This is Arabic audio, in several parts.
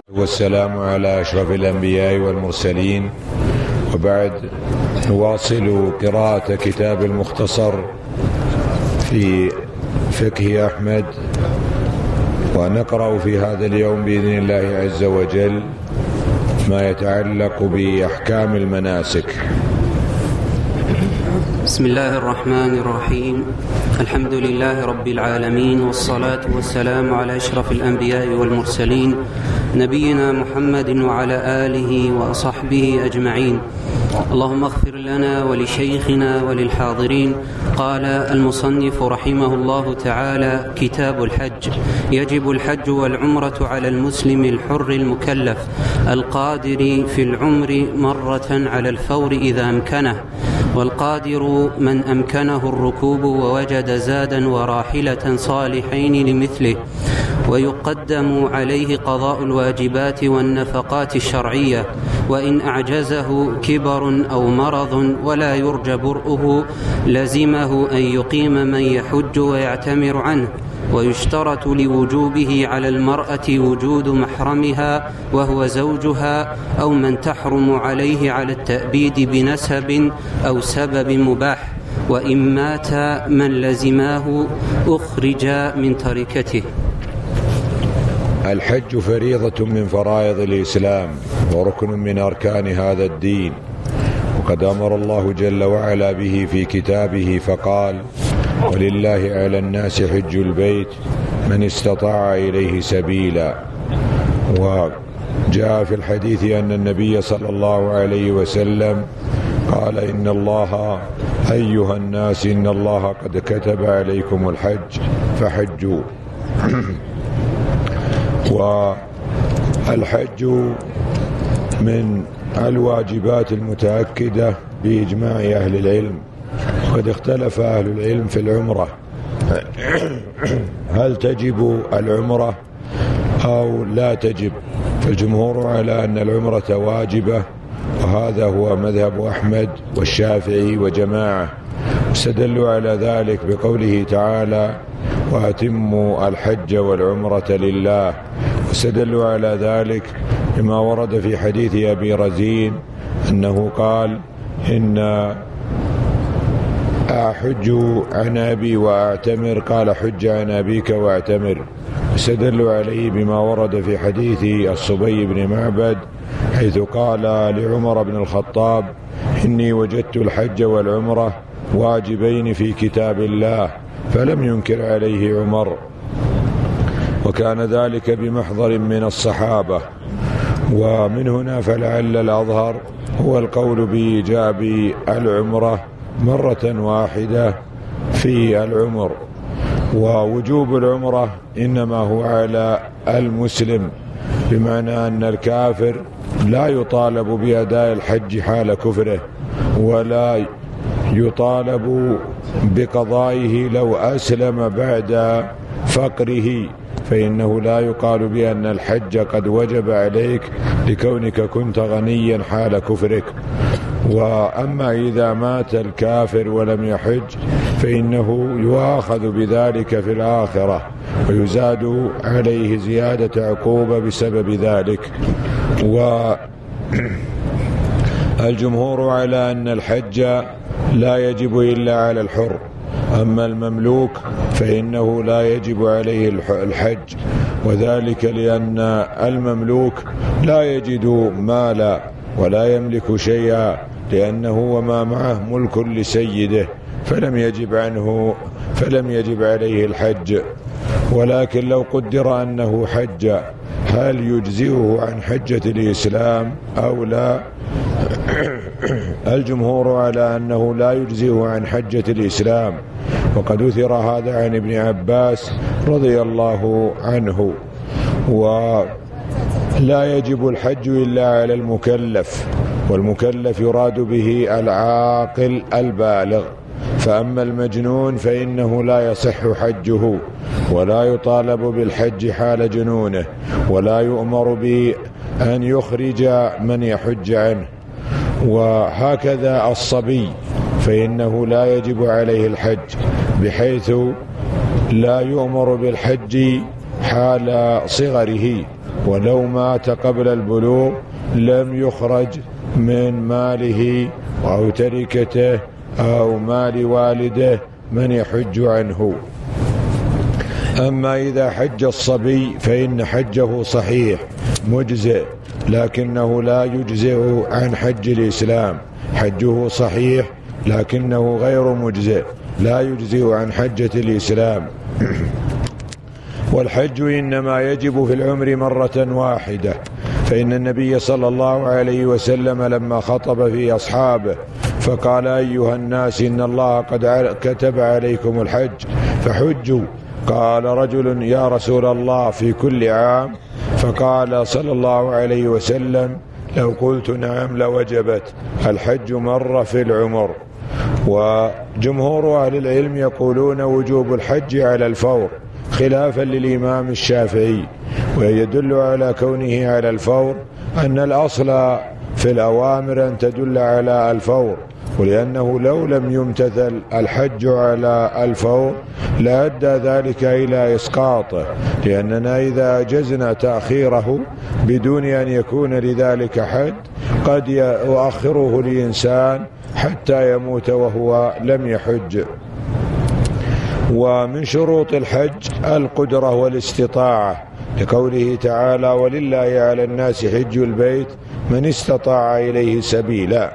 والسلام على أشرف الأنبياء والمرسلين، وبعد نواصل قراءة كتاب المختصر في فقه أحمد، ونقرأ في هذا اليوم بإذن الله عز وجل ما يتعلق بأحكام المناسك. بسم الله الرحمن الرحيم. الحمد لله رب العالمين، والصلاة والسلام على أشرف الأنبياء والمرسلين نبينا محمد وعلى آله وصحبه أجمعين. اللهم اغفر لنا ولشيخنا وللحاضرين. قال المصنف رحمه الله تعالى: كتاب الحج. يجب الحج والعمرة على المسلم الحر المكلف القادر في العمر مرة على الفور إذا أمكنه، والقادر من أمكنه الركوب ووجد زادا وراحلة صالحين لمثله، ويقدم عليه قضاء الواجبات والنفقات الشرعية، وإن أعجزه كبر أو مرض ولا يرجى برؤه لزمه أن يقيم من يحج ويعتمر عنه. ويشترط لوجوبه على المرأة وجود محرمها وهو زوجها أو من تحرم عليه على التأبيد بنسب أو سبب مباح، وإن مات من لزماه أخرج من تركته. الحج فريضة من فرائض الإسلام وركن من أركان هذا الدين، وقد أمر الله جل وعلا به في كتابه فقال: ولله على الناس حج البيت من استطاع إليه سبيلا. وجاء في الحديث أن النبي صلى الله عليه وسلم قال: إن الله أيها الناس إن الله قد كتب عليكم الحج فحجوا. والحج من الواجبات المتأكدة بإجماع أهل العلم، وقد اختلف أهل العلم في العمرة، هل تجب العمرة أو لا تجب؟ فالجمهور على أن العمرة واجبة، وهذا هو مذهب أحمد والشافعي وجماعة، استدلوا على ذلك بقوله تعالى: وأتموا الحج والعمرة لله، واستدلوا على ذلك بما ورد في حديث أبي رزين أنه قال: إن أحج عن أبي وأعتمر، قال: حج عن أبيك وأعتمر. استدلوا عليه بما ورد في حديث الصبي بن معبد حيث قال لعمر بن الخطاب: إني وجدت الحج والعمرة واجبين في كتاب الله، فلم ينكر عليه عمر، وكان ذلك بمحضر من الصحابة. ومن هنا فلعل الأظهر هو القول بإيجاب العمرة مرة واحدة في العمر، ووجوب العمرة إنما هو على المسلم، بمعنى أن الكافر لا يطالب بأداء الحج حال كفره، ولا يطالب بقضائه لو أسلم بعد فقره، فإنه لا يقال بأن الحج قد وجب عليك لكونك كنت غنيا حال كفرك. وأما إذا مات الكافر ولم يحج فإنه يؤاخذ بذلك في الآخرة، ويزاد عليه زيادة عقوبة بسبب ذلك. والجمهور على أن الحج لا يجب إلا على الحر، أما المملوك فإنه لا يجب عليه الحج، وذلك لأن المملوك لا يجد مالا ولا يملك شيئا، لأنه وما معه ملك لسيده، فلم يجب عليه الحج. ولكن لو قدر أنه حج هل يجزئه عن حجة الإسلام أو لا؟ الجمهور على أنه لا يجزئه عن حجة الإسلام، وقد أثر هذا عن ابن عباس رضي الله عنه. ولا يجب الحج إلا على المكلف، والمكلف يراد به العاقل البالغ، فأما المجنون فإنه لا يصح حجه، ولا يطالب بالحج حال جنونه، ولا يؤمر بأن يخرج من يحج عنه. وهكذا الصبي فإنه لا يجب عليه الحج، بحيث لا يؤمر بالحج حال صغره، ولو مات قبل البلوغ لم يخرج من ماله أو تركته أو مال والده من يحج عنه. أما إذا حج الصبي فإن حجه صحيح مجزئ، لكنه لا يجزئ عن حج الإسلام. حجه صحيح لكنه غير مجزئ، لا يجزئ عن حجة الإسلام. والحج إنما يجب في العمر مرة واحدة، فإن النبي صلى الله عليه وسلم لما خطب في أصحابه فقال: أيها الناس إن الله قد كتب عليكم الحج فحجوا. قال رجل: يا رسول الله في كل عام؟ فقال صلى الله عليه وسلم: لو قلت نعم لوجبت، الحج مرة في العمر. وجمهور أهل العلم يقولون وجوب الحج على الفور خلافا للإمام الشافعي، ويدل على كونه على الفور أن الأصل في الأوامر أن تدل على الفور، ولأنه لو لم يمتثل الحج على الفور لأدى ذلك إلى إسقاطه، لأننا إذا أجزنا تأخيره بدون أن يكون لذلك حد قد يؤخره الإنسان حتى يموت وهو لم يحج. ومن شروط الحج القدرة والاستطاعة، لقوله تعالى: ولله على الناس حج البيت من استطاع إليه سبيلا.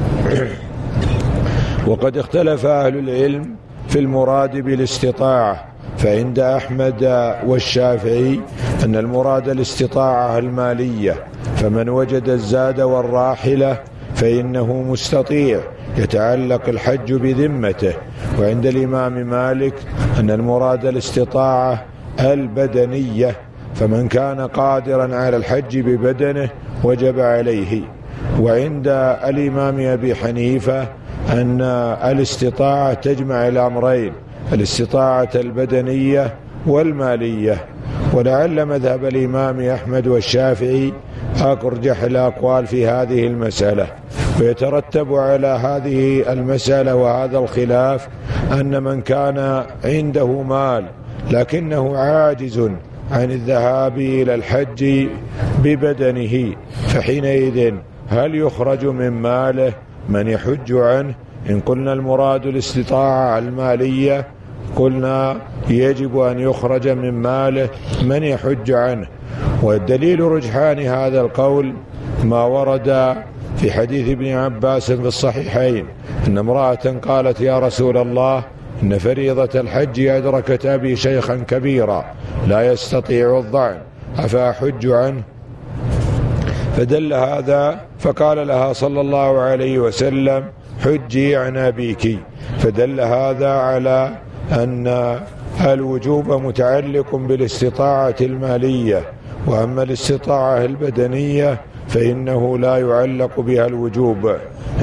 وقد اختلف أهل العلم في المراد بالاستطاعة، فعند أحمد والشافعي أن المراد الاستطاعة المالية، فمن وجد الزاد والراحلة فإنه مستطيع يتعلق الحج بذمته. وعند الإمام مالك أن المراد الاستطاعة البدنية، فمن كان قادرا على الحج ببدنه وجب عليه. وعند الإمام أبي حنيفة أن الاستطاعة تجمع الأمرين، الاستطاعة البدنية والمالية. ولعل مذهب الإمام أحمد والشافعي أرجح الأقوال في هذه المسألة. ويترتب على هذه المسألة وهذا الخلاف أن من كان عنده مال لكنه عاجز عن الذهاب إلى الحج ببدنه، فحينئذ هل يخرج من ماله من يحج عنه؟ إن قلنا المراد الاستطاعة المالية قلنا يجب أن يخرج من ماله من يحج عنه. والدليل رجحان هذا القول ما ورد في حديث ابن عباس في الصحيحين أن امرأة قالت: يا رسول الله إن فريضة الحج أدركت أبي شيخا كبيرا لا يستطيع الضعن أفأحج عنه؟ فدل هذا فقال لها صلى الله عليه وسلم: حجي عن أبيك. فدل هذا على أن الوجوب متعلق بالاستطاعة المالية، وأما الاستطاعة البدنية فإنه لا يعلق بها الوجوب.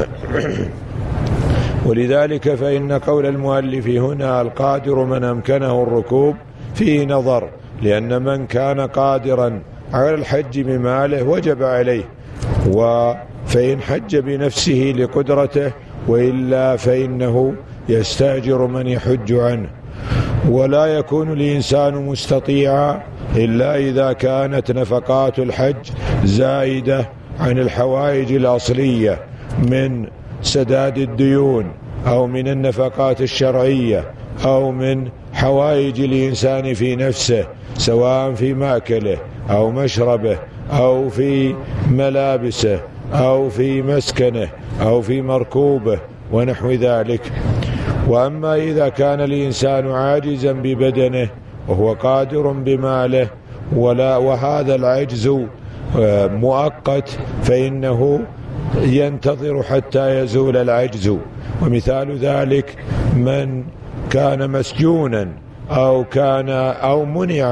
ولذلك فإن قول المؤلف هنا القادر من أمكنه الركوب فيه نظر، لأن من كان قادرا على الحج بماله وجب عليه، فإن حج بنفسه لقدرته، وإلا فإنه يستأجر من يحج عنه. ولا يكون الإنسان مستطيعا إلا إذا كانت نفقات الحج زائدة عن الحوائج الأصلية من سداد الديون أو من النفقات الشرعية أو من حوائج الإنسان في نفسه، سواء في مأكله أو مشربه أو في ملابسه أو في مسكنه أو في مركوبه ونحو ذلك. وأما إذا كان الإنسان عاجزا ببدنه وهو قادر بماله وهذا العجز مؤقت فإنه ينتظر حتى يزول العجز. ومثال ذلك من كان مسجونا أو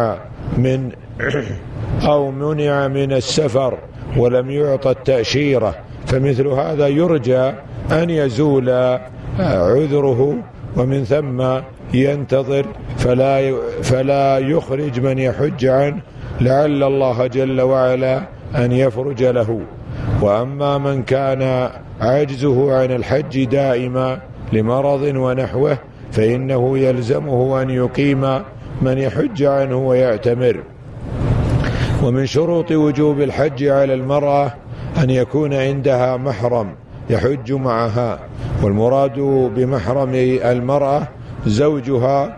منع من السفر ولم يعطى التأشيرة، فمثل هذا يرجى أن يزول عذره، ومن ثم ينتظر فلا يخرج من يحج عنه لعل الله جل وعلا أن يفرج له. وأما من كان عجزه عن الحج دائما لمرض ونحوه فإنه يلزمه أن يقيم من يحج عنه ويعتمر. ومن شروط وجوب الحج على المرأة أن يكون عندها محرم يحج معها، والمراد بمحرم المرأة زوجها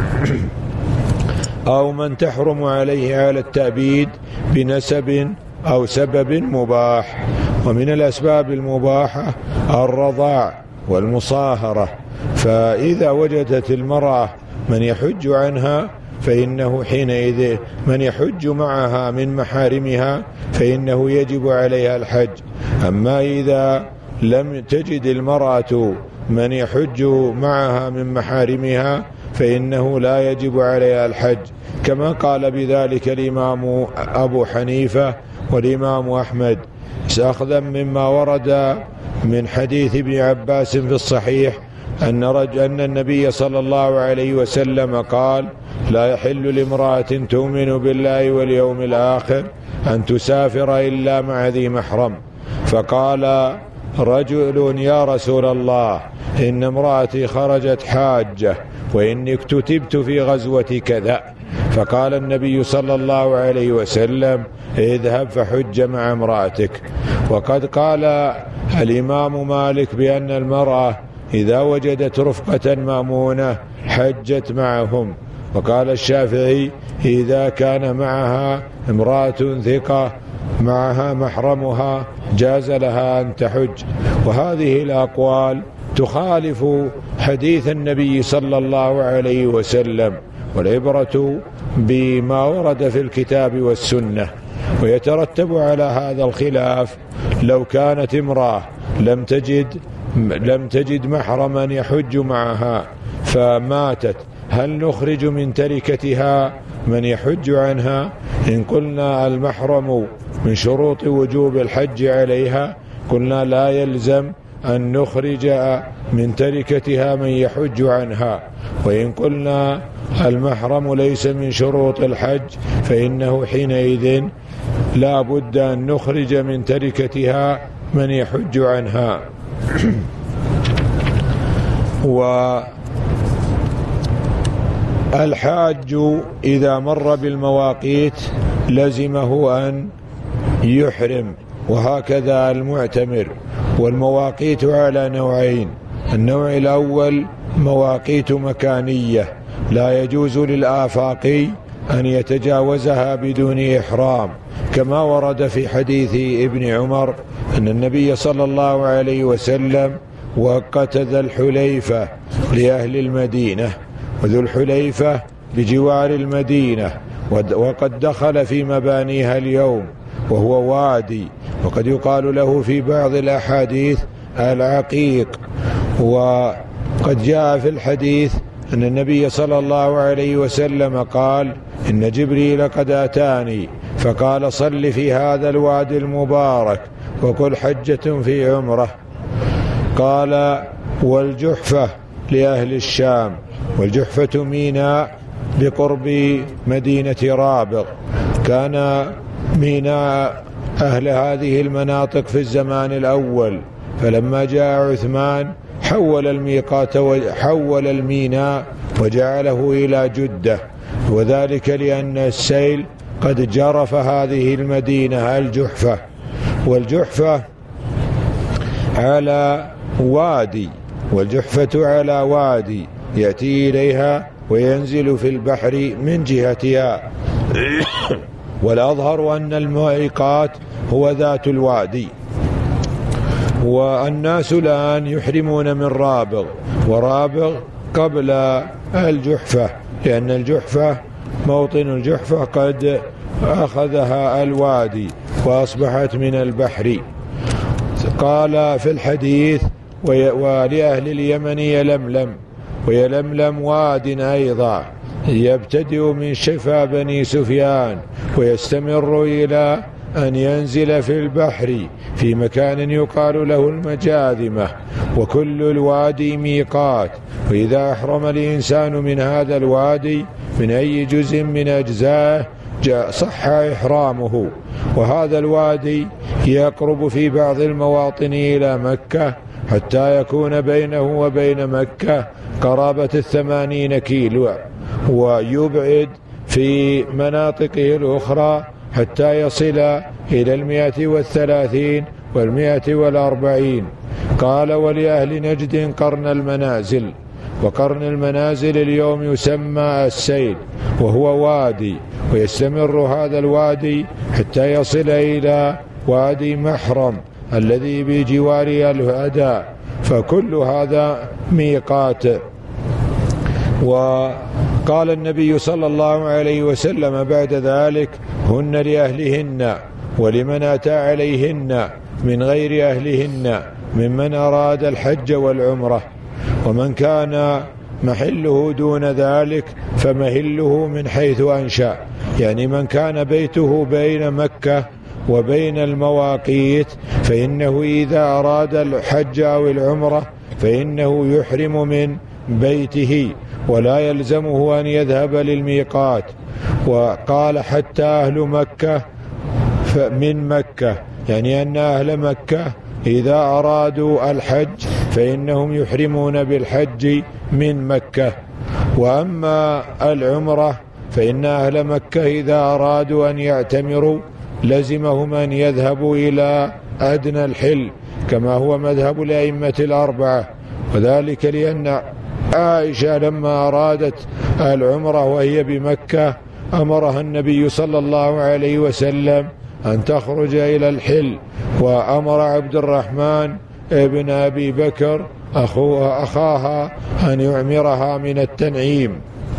أو من تحرم عليه على التأبيد بنسب أو سبب مباح. ومن الأسباب المباحة الرضاع والمصاهرة، فإذا وجدت المرأة من يحج عنها فإنه حينئذ من يحج معها من محارمها فإنه يجب عليها الحج. أما إذا لم تجد المرأة من يحج معها من محارمها فإنه لا يجب عليها الحج، كما قال بذلك الإمام أبو حنيفة والإمام أحمد، أخذا مما ورد من حديث ابن عباس في الصحيح أن النبي صلى الله عليه وسلم قال: لا يحل لامرأة تؤمن بالله واليوم الآخر أن تسافر إلا مع ذي محرم. فقال رجل: يا رسول الله، إن امرأتي خرجت حاجة وإني اكتتبت في غزوة كذا. فقال النبي صلى الله عليه وسلم: اذهب فحج مع امرأتك. وقد قال الإمام مالك بأن المرأة إذا وجدت رفقة مأمونة حجت معهم. وقال الشافعي: إذا كان معها امرأة ثقة معها محرمها جاز لها أن تحج. وهذه الأقوال تخالف حديث النبي صلى الله عليه وسلم، والعبرة بما ورد في الكتاب والسنة. ويترتب على هذا الخلاف لو كانت امرأة لم تجد محرما يحج معها فماتت، هل نخرج من تركتها من يحج عنها؟ إن قلنا المحرم من شروط وجوب الحج عليها قلنا لا يلزم أن نخرج من تركتها من يحج عنها. وإن قلنا المحرم ليس من شروط الحج فإنه حينئذ لا بد أن نخرج من تركتها من يحج عنها. والحاج إذا مر بالمواقيت لزمه أن يحرم، وهكذا المعتمر. والمواقيت على نوعين: النوع الأول مواقيت مكانية لا يجوز للآفاقي أن يتجاوزها بدون إحرام، كما ورد في حديث ابن عمر أن النبي صلى الله عليه وسلم وقت ذا الحليفة لأهل المدينة، وذو الحليفة بجوار المدينة، وقد دخل في مبانيها اليوم، وهو وادي، وقد يقال له في بعض الأحاديث العقيق. وقد جاء في الحديث أن النبي صلى الله عليه وسلم قال: إن جبريل قد أتاني فقال: صل في هذا الوادي المبارك وقل حجة في عمره. قال: والجحفة لأهل الشام، والجحفة ميناء بقرب مدينة رابغ. كان ميناء أهل هذه المناطق في الزمان الأول، فلما جاء عثمان حول الميقات وحول الميناء وجعله إلى جدة، وذلك لأن السيل قد جرف هذه المدينة الجحفة. والجحفة على وادي، والجحفة على وادي يأتي إليها وينزل في البحر من جهتها. والأظهر أن الميقات هو ذات الوادي. والناس الآن يحرمون من رابغ، ورابغ قبل الجحفة، لأن الجحفة موطن الجحفة قد أخذها الوادي وأصبحت من البحر. قال في الحديث: ولأهل اليمن يلملم، ويلملم واد أيضا يبتدئ من شفا بني سفيان ويستمر إلى أن ينزل في البحر في مكان يقال له المجاذمة، وكل الوادي ميقات. وإذا أحرم الإنسان من هذا الوادي من أي جزء من أجزائه صح إحرامه. وهذا الوادي يقرب في بعض المواطن إلى مكة حتى يكون بينه وبين مكة قرابة 80 كيلو، ويبعد في مناطقه الأخرى حتى يصل إلى 130 و140. قال: ولأهل نجد قرن المنازل، وقرن المنازل اليوم يسمى السيل، وهو وادي، ويستمر هذا الوادي حتى يصل إلى وادي محرم الذي بجوار الهدى، فكل هذا ميقات. وقال النبي صلى الله عليه وسلم بعد ذلك: هن لأهلهن ولمن أتى عليهن من غير أهلهن ممن أراد الحج والعمرة. ومن كان محله دون ذلك فمهله من حيث أنشأ، يعني من كان بيته بين مكة وبين المواقيت فإنه إذا أراد الحج أو العمرة فإنه يحرم من بيته ولا يلزمه أن يذهب للميقات. وقال: حتى أهل مكة من مكة، يعني أن أهل مكة إذا أرادوا الحج فإنهم يحرمون بالحج من مكة. وأما العمرة فإن أهل مكة إذا أرادوا أن يعتمروا لزمهم أن يذهبوا إلى أدنى الحل كما هو مذهب الأئمة الأربعة، وذلك لأن عائشة لما أرادت العمرة وهي بمكة أمرها النبي صلى الله عليه وسلم أن تخرج إلى الحل، وأمر عبد الرحمن ابن أبي بكر أخاها أن يعمرها من التنعيم.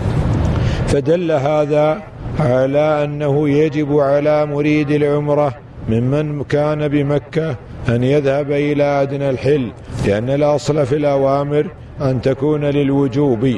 فدل هذا على أنه يجب على مريد العمرة ممن كان بمكة أن يذهب إلى أدنى الحل، لأن الأصل في الأوامر أن تكون للوجوب.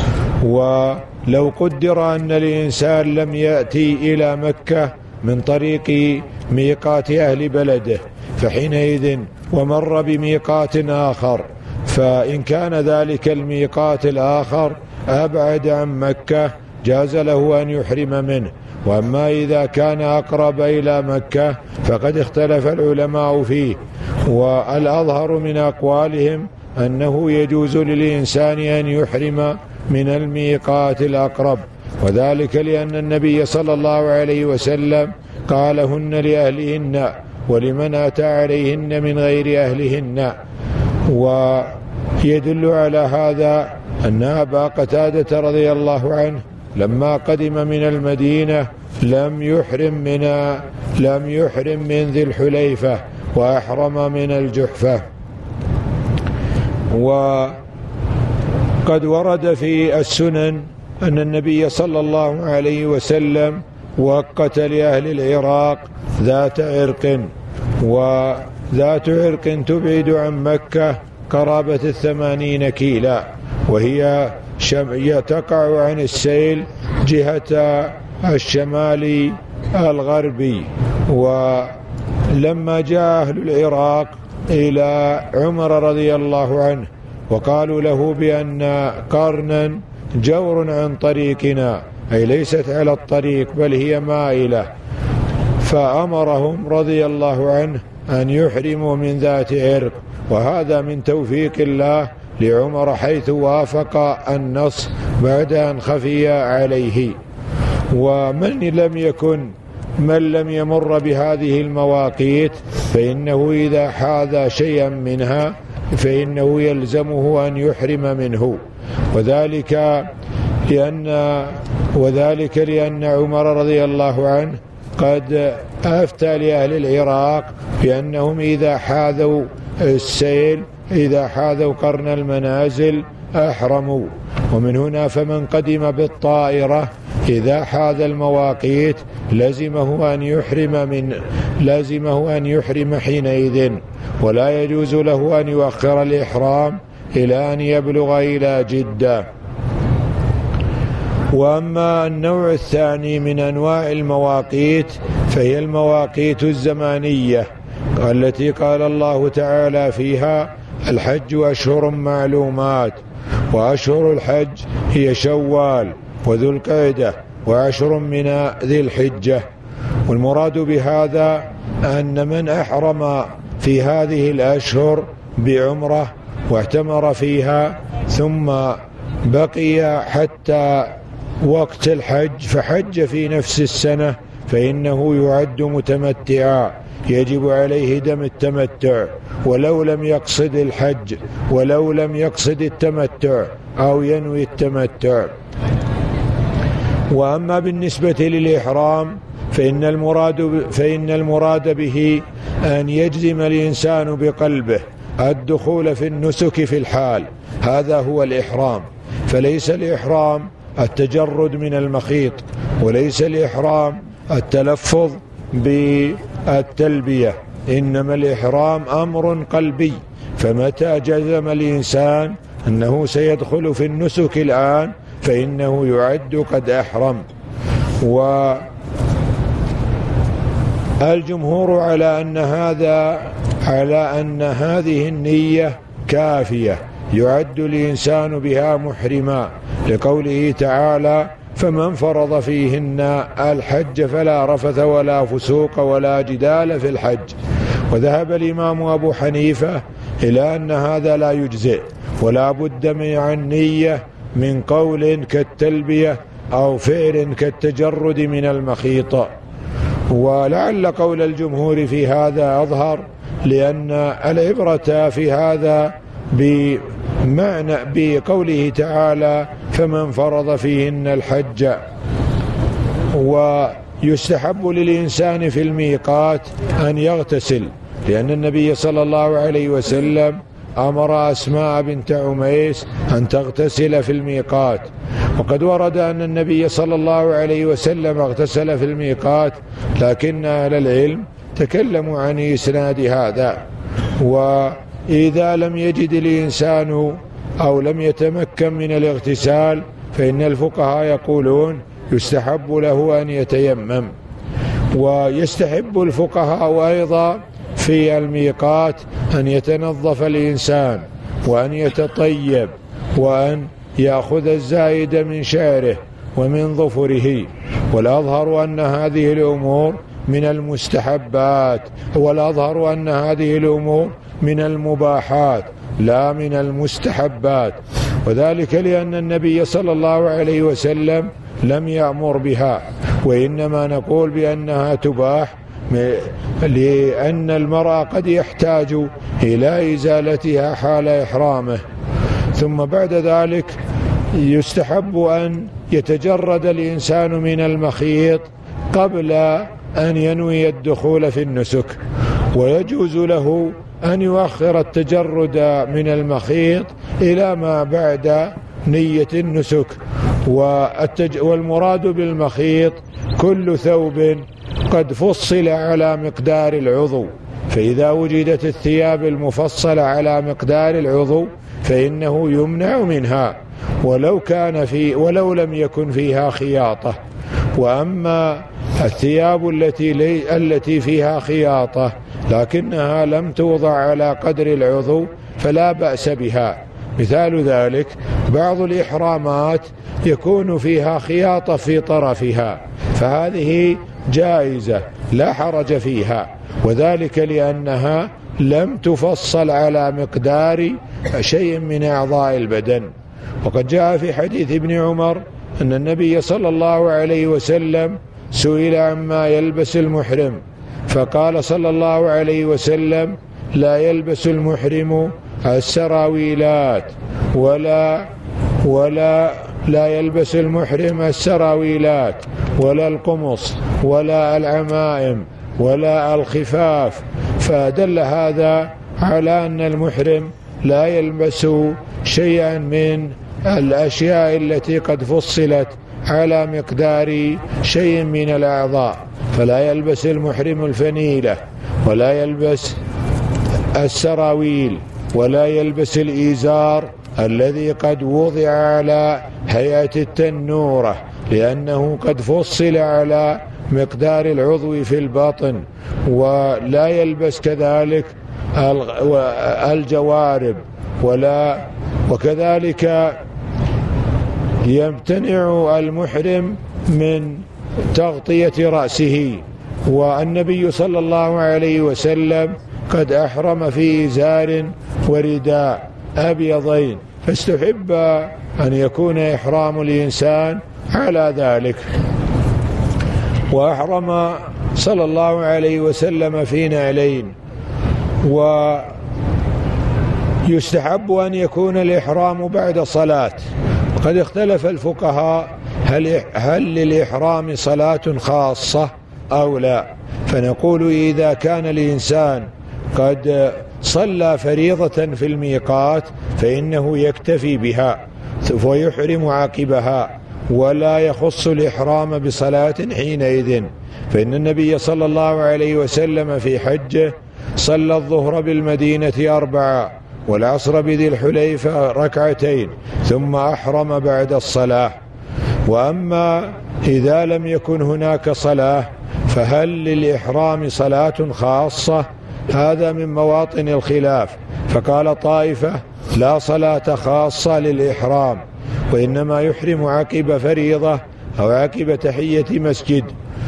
ولو قدر أن الإنسان لم يأتي إلى مكة من طريق ميقات أهل بلده فحينئذ ومر بميقات آخر، فإن كان ذلك الميقات الآخر أبعد عن مكة جاز له أن يحرم منه. وأما إذا كان أقرب إلى مكة فقد اختلف العلماء فيه، والأظهر من أقوالهم أنه يجوز للإنسان أن يحرم من الميقات الأقرب، وذلك لأن النبي صلى الله عليه وسلم قال: هن لأهلهن ولمن أتى عليهن من غير أهلهن. ويدل على هذا أن أبا قتادة رضي الله عنه لما قدم من المدينة لم يحرم من ذي الحليفة وأحرم من الجحفة. وقد ورد في السنن أن النبي صلى الله عليه وسلم وقت لأهل العراق ذات عرق، وذات عرق تبعد عن مكة قرابة 80 كيلا، وهي تقع عن السيل جهة الشمال الغربي. ولما جاء أهل العراق إلى عمر رضي الله عنه وقالوا له بأن قرنا جور عن طريقنا، أي ليست على الطريق بل هي مائلة، فأمرهم رضي الله عنه أن يحرموا من ذات عرق، وهذا من توفيق الله لعمر حيث وافق النص بعد أن خفي عليه. من لم يمر بهذه المواقيت فإنه إذا حاذ شيئا منها فإنه يلزمه أن يحرم منه، وذلك لأن عمر رضي الله عنه قد أفتى لأهل العراق بأنهم إذا حاذوا السيل إذا حاذوا قرن المنازل أحرموا. ومن هنا فمن قدم بالطائرة إذا حاذ المواقيت لازمه أن يحرم حينئذ، ولا يجوز له أن يؤخر الإحرام إلى أن يبلغ إلى جدة. وأما النوع الثاني من أنواع المواقيت فهي المواقيت الزمانية التي قال الله تعالى فيها: الحج أشهر معلومات، وأشهر الحج هي شوال وذو القعدة وعشر من ذي الحجة. والمراد بهذا أن من أحرم في هذه الأشهر بعمرة واعتمر فيها ثم بقي حتى وقت الحج فحج في نفس السنة فإنه يعد متمتعا يجب عليه دم التمتع ولو لم يقصد الحج ولو لم يقصد التمتع أو ينوي التمتع. وأما بالنسبة للإحرام فإن المراد به أن يجزم الإنسان بقلبه الدخول في النسك في الحال، هذا هو الإحرام. فليس الإحرام التجرد من المخيط، وليس الإحرام التلفظ بالتلبية، إنما الإحرام أمر قلبي. فمتى جزم الإنسان أنه سيدخل في النسك الآن فإنه يعد قد أحرم. والجمهور على أن هذه النية كافية يعد الإنسان بها محرما، لقوله تعالى: فمن فرض فيهن الحج فلا رفث ولا فسوق ولا جدال في الحج. وذهب الإمام أبو حنيفة إلى أن هذا لا يجزئ، ولا بد من النية من قول كالتلبية أو فعل كالتجرد من المخيط. ولعل قول الجمهور في هذا أظهر، لأن العبرة في هذا بمعنى بقوله تعالى: فمن فرض فيهن الحج. ويستحب للإنسان في الميقات أن يغتسل، لأن النبي صلى الله عليه وسلم أمر أسماء بنت عميس أن تغتسل في الميقات. وقد ورد أن النبي صلى الله عليه وسلم اغتسل في الميقات، لكن أهل العلم تكلموا عن إسناد هذا. وإذا لم يجد الإنسان أو لم يتمكن من الاغتسال فإن الفقهاء يقولون يستحب له أن يتيمم. ويستحب الفقهاء أيضا في الميقات أن يتنظف الإنسان وأن يتطيب وأن يأخذ الزائد من شعره ومن ظفره. والأظهر أن هذه الأمور من المستحبات، والأظهر أن هذه الأمور من المباحات لا من المستحبات، وذلك لأن النبي صلى الله عليه وسلم لم يأمر بها، وإنما نقول بأنها تباح لأن المرء قد يحتاج إلى إزالتها حال إحرامه. ثم بعد ذلك يستحب أن يتجرد الإنسان من المخيط قبل أن ينوي الدخول في النسك، ويجوز له أن يؤخر التجرد من المخيط إلى ما بعد نية النسك. والمراد بالمخيط كل ثوب قد فصل على مقدار العضو، فإذا وجدت الثياب المفصلة على مقدار العضو فإنه يمنع منها ولو لم يكن فيها خياطة. وأما الثياب التي فيها خياطة لكنها لم توضع على قدر العضو فلا بأس بها. مثال ذلك بعض الإحرامات يكون فيها خياطة في طرفها، فهذه جائزة لا حرج فيها، وذلك لأنها لم تفصل على مقدار شيء من أعضاء البدن. وقد جاء في حديث ابن عمر أن النبي صلى الله عليه وسلم سئل عما يلبس المحرم فقال صلى الله عليه وسلم: لا يلبس المحرم السراويلات لا يلبس المحرم السراويلات ولا القمص ولا العمائم ولا الخفاف. فدل هذا على أن المحرم لا يلبس شيئا من الأشياء التي قد فصلت على مقدار شيء من الأعضاء، فلا يلبس المحرم الفنيلة ولا يلبس السراويل ولا يلبس الإزار الذي قد وضع على هيئة التنورة، لأنه قد فصل على مقدار العضو في البطن. ولا يلبس كذلك الجوارب وكذلك يمتنع المحرم من تغطية رأسه. والنبي صلى الله عليه وسلم قد أحرم في إزار ورداء أبيضين، فاستحب أن يكون إحرام الإنسان على ذلك. وأحرم صلى الله عليه وسلم في نعلين. ويستحب أن يكون الإحرام بعد صلاة. قد اختلف الفقهاء هل للإحرام صلاة خاصة أو لا، فنقول إذا كان الإنسان قد صلى فريضة في الميقات فإنه يكتفي بها ويحرم عقبها، ولا يخص الإحرام بصلاة حينئذ، فإن النبي صلى الله عليه وسلم في حجه صلى الظهر بالمدينة 4 والعصر بذي الحليفة 2 ثم أحرم بعد الصلاة. وأما إذا لم يكن هناك صلاة فهل للإحرام صلاة خاصة؟ هذا من مواطن الخلاف، فقال طائفة لا صلاة خاصة للإحرام، وإنما يحرم عقب فريضة أو عقب تحية مسجد.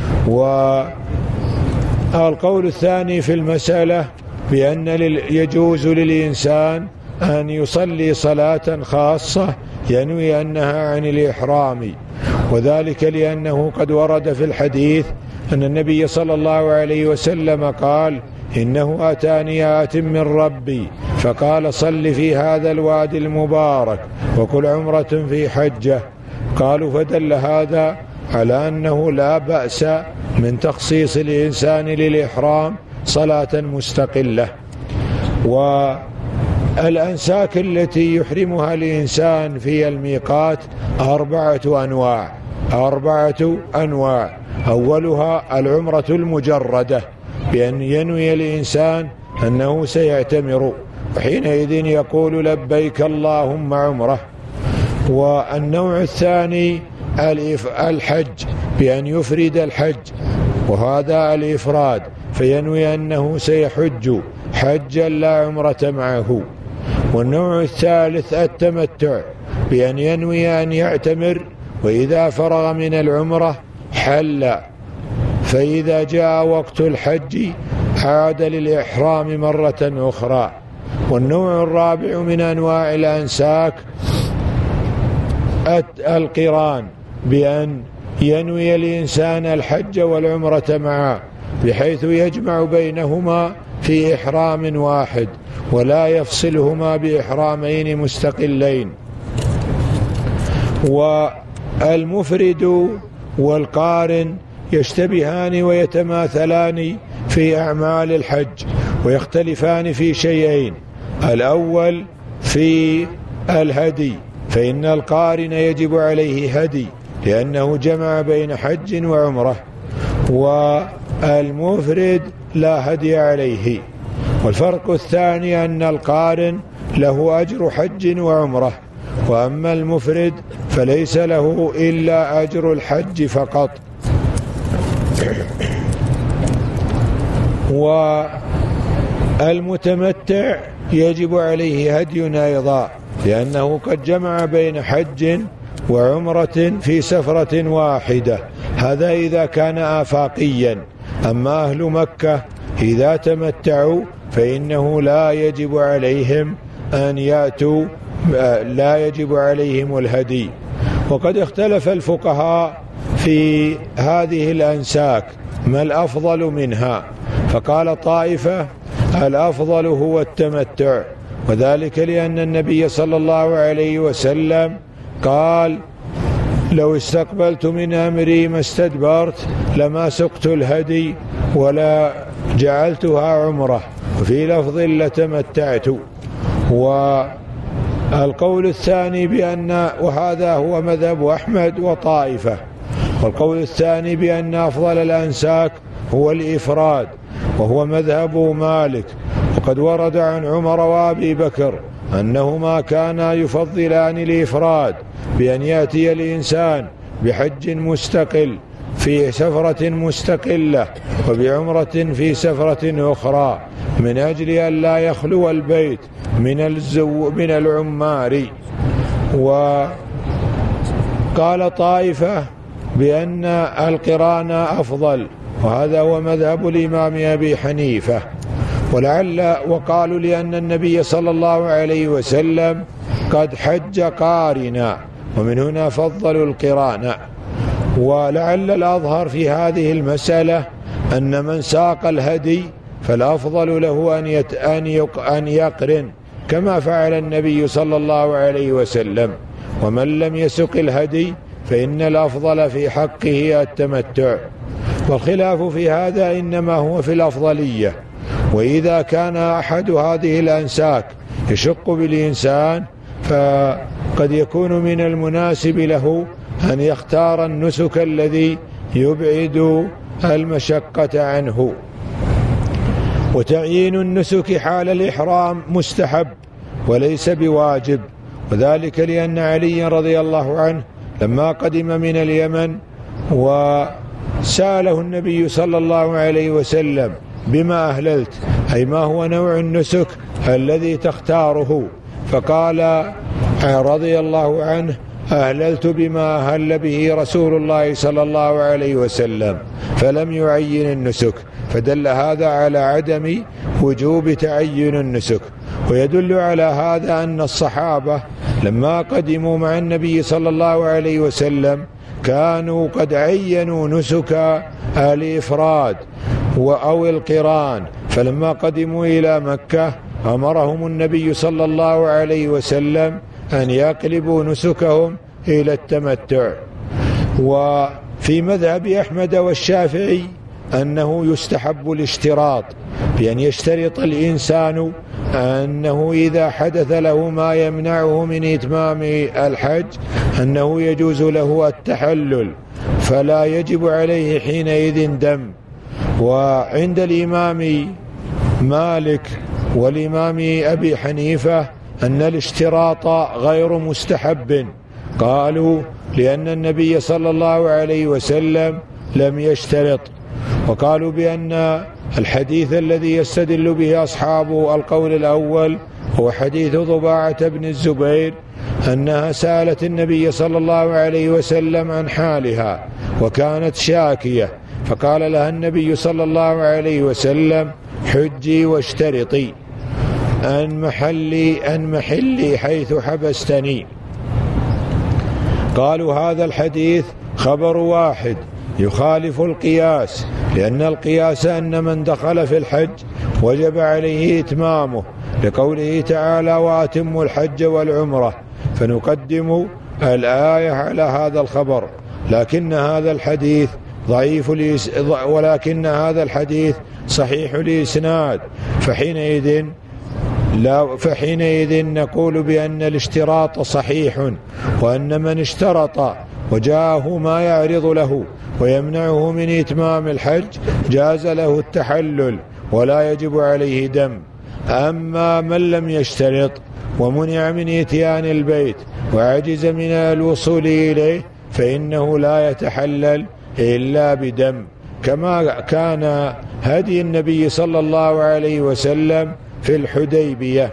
والقول الثاني في المسألة بأن يجوز للإنسان أن يصلي صلاة خاصة ينوي أنها عن الإحرام، وذلك لأنه قد ورد في الحديث أن النبي صلى الله عليه وسلم قال إنه أتاني آت من ربي فقال صل في هذا الوادي المبارك وكل عمرة في حجة. قالوا فدل هذا على أنه لا بأس من تخصيص الإنسان للإحرام صلاة مستقلة. والأنساك التي يحرمها الإنسان في الميقات 4 أنواع. أولها العمرة المجردة، بأن ينوي الإنسان أنه سيعتمر، وحينئذ يقول لبيك اللهم عمره. والنوع الثاني الحج، بأن يفرد الحج، وهذا الإفراد، فينوي أنه سيحج حجا لا عمرة معه. والنوع الثالث التمتع، بأن ينوي أن يعتمر وإذا فرغ من العمرة حل، فإذا جاء وقت الحج عاد للإحرام مرة أخرى. والنوع الرابع من أنواع الأنساك القران، بأن ينوي الإنسان الحج والعمرة معا، بحيث يجمع بينهما في إحرام واحد ولا يفصلهما بإحرامين مستقلين. والمفرد والقارن يشتبهان ويتماثلان في أعمال الحج، ويختلفان في شيئين. الأول في الهدي، فإن القارن يجب عليه هدي لأنه جمع بين حج وعمرة، والمفرد لا هدي عليه. والفرق الثاني أن القارن له أجر حج وعمرة، وأما المفرد فليس له إلا أجر الحج فقط. والمتمتع يجب عليه هدي أيضا، لأنه قد جمع بين حج وعمرة في سفرة واحدة، هذا إذا كان آفاقيا. أما أهل مكة إذا تمتعوا فإنه لا يجب عليهم أن يأتوا، لا يجب عليهم الهدي. وقد اختلف الفقهاء في هذه الأنساك ما الأفضل منها، فقال طائفة الأفضل هو التمتع، وذلك لأن النبي صلى الله عليه وسلم قال لو استقبلت من أمري ما استدبرت لما سقت الهدي ولا جعلتها عمرة، وفي لفظ لتمتعت. والقول الثاني بأن، وهذا هو مذهب أحمد وطائفة، والقول الثاني بأن أفضل الأنساك هو الإفراد، وهو مذهب مالك. وقد ورد عن عمر وأبي بكر أنهما كانا يفضلان الإفراد، بأن يأتي الإنسان بحج مستقل في سفرة مستقلة وبعمرة في سفرة أخرى، من أجل أن لا يخلو البيت من العمار. وقال طائفة بأن القران أفضل، وهذا هو مذهب الإمام أبي حنيفة. وقالوا لأن النبي صلى الله عليه وسلم قد حج قارنا، ومن هنا فضلوا القران. ولعل الأظهر في هذه المسألة أن من ساق الهدي فالأفضل له أن يقرن كما فعل النبي صلى الله عليه وسلم، ومن لم يسق الهدي فإن الأفضل في حقه التمتع. والخلاف في هذا إنما هو في الأفضلية، وإذا كان أحد هذه الأنساك يشق بالإنسان فقد يكون من المناسب له أن يختار النسك الذي يبعد المشقة عنه. وتعيين النسك حال الإحرام مستحب وليس بواجب، وذلك لأن علي رضي الله عنه لما قدم من اليمن وسأله النبي صلى الله عليه وسلم بما أهللت، أي ما هو نوع النسك الذي تختاره، فقال رضي الله عنه أهللت بما أهل به رسول الله صلى الله عليه وسلم، فلم يعين النسك، فدل هذا على عدم وجوب تعين النسك. ويدل على هذا أن الصحابة لما قدموا مع النبي صلى الله عليه وسلم كانوا قد عينوا نسك الإفراد أو القران، فلما قدموا إلى مكة أمرهم النبي صلى الله عليه وسلم أن يقلبوا نسكهم إلى التمتع. وفي مذهب أحمد والشافعي أنه يستحب الاشتراط، بأن يشترط الإنسان أنه إذا حدث له ما يمنعه من إتمام الحج أنه يجوز له التحلل، فلا يجب عليه حينئذ دم. وعند الإمام مالك والإمام أبي حنيفة أن الاشتراط غير مستحب، قالوا لأن النبي صلى الله عليه وسلم لم يشترط، وقالوا بأن الحديث الذي يستدل به أصحاب القول الأول هو حديث ضباعة بن الزبير أنها سألت النبي صلى الله عليه وسلم عن حالها وكانت شاكية، فقال لها النبي صلى الله عليه وسلم حجي واشترطي أن محلي حيث حبستني. قالوا هذا الحديث خبر واحد يخالف القياس، لأن القياس أن من دخل في الحج وجب عليه إتمامه، لقوله تعالى وأتموا الحج والعمرة، فنقدم الآية على هذا الخبر. لكن هذا الحديث ضعيف ولكن هذا الحديث صحيح الإسناد، فحينئذ نقول بأن الاشتراط صحيح، وأن من اشترط وجاءه ما يعرض له ويمنعه من إتمام الحج جاز له التحلل ولا يجب عليه دم. أما من لم يشترط ومنع من إتيان البيت وعجز من الوصول إليه فإنه لا يتحلل إلا بدم، كما كان هدي النبي صلى الله عليه وسلم في الحديبية.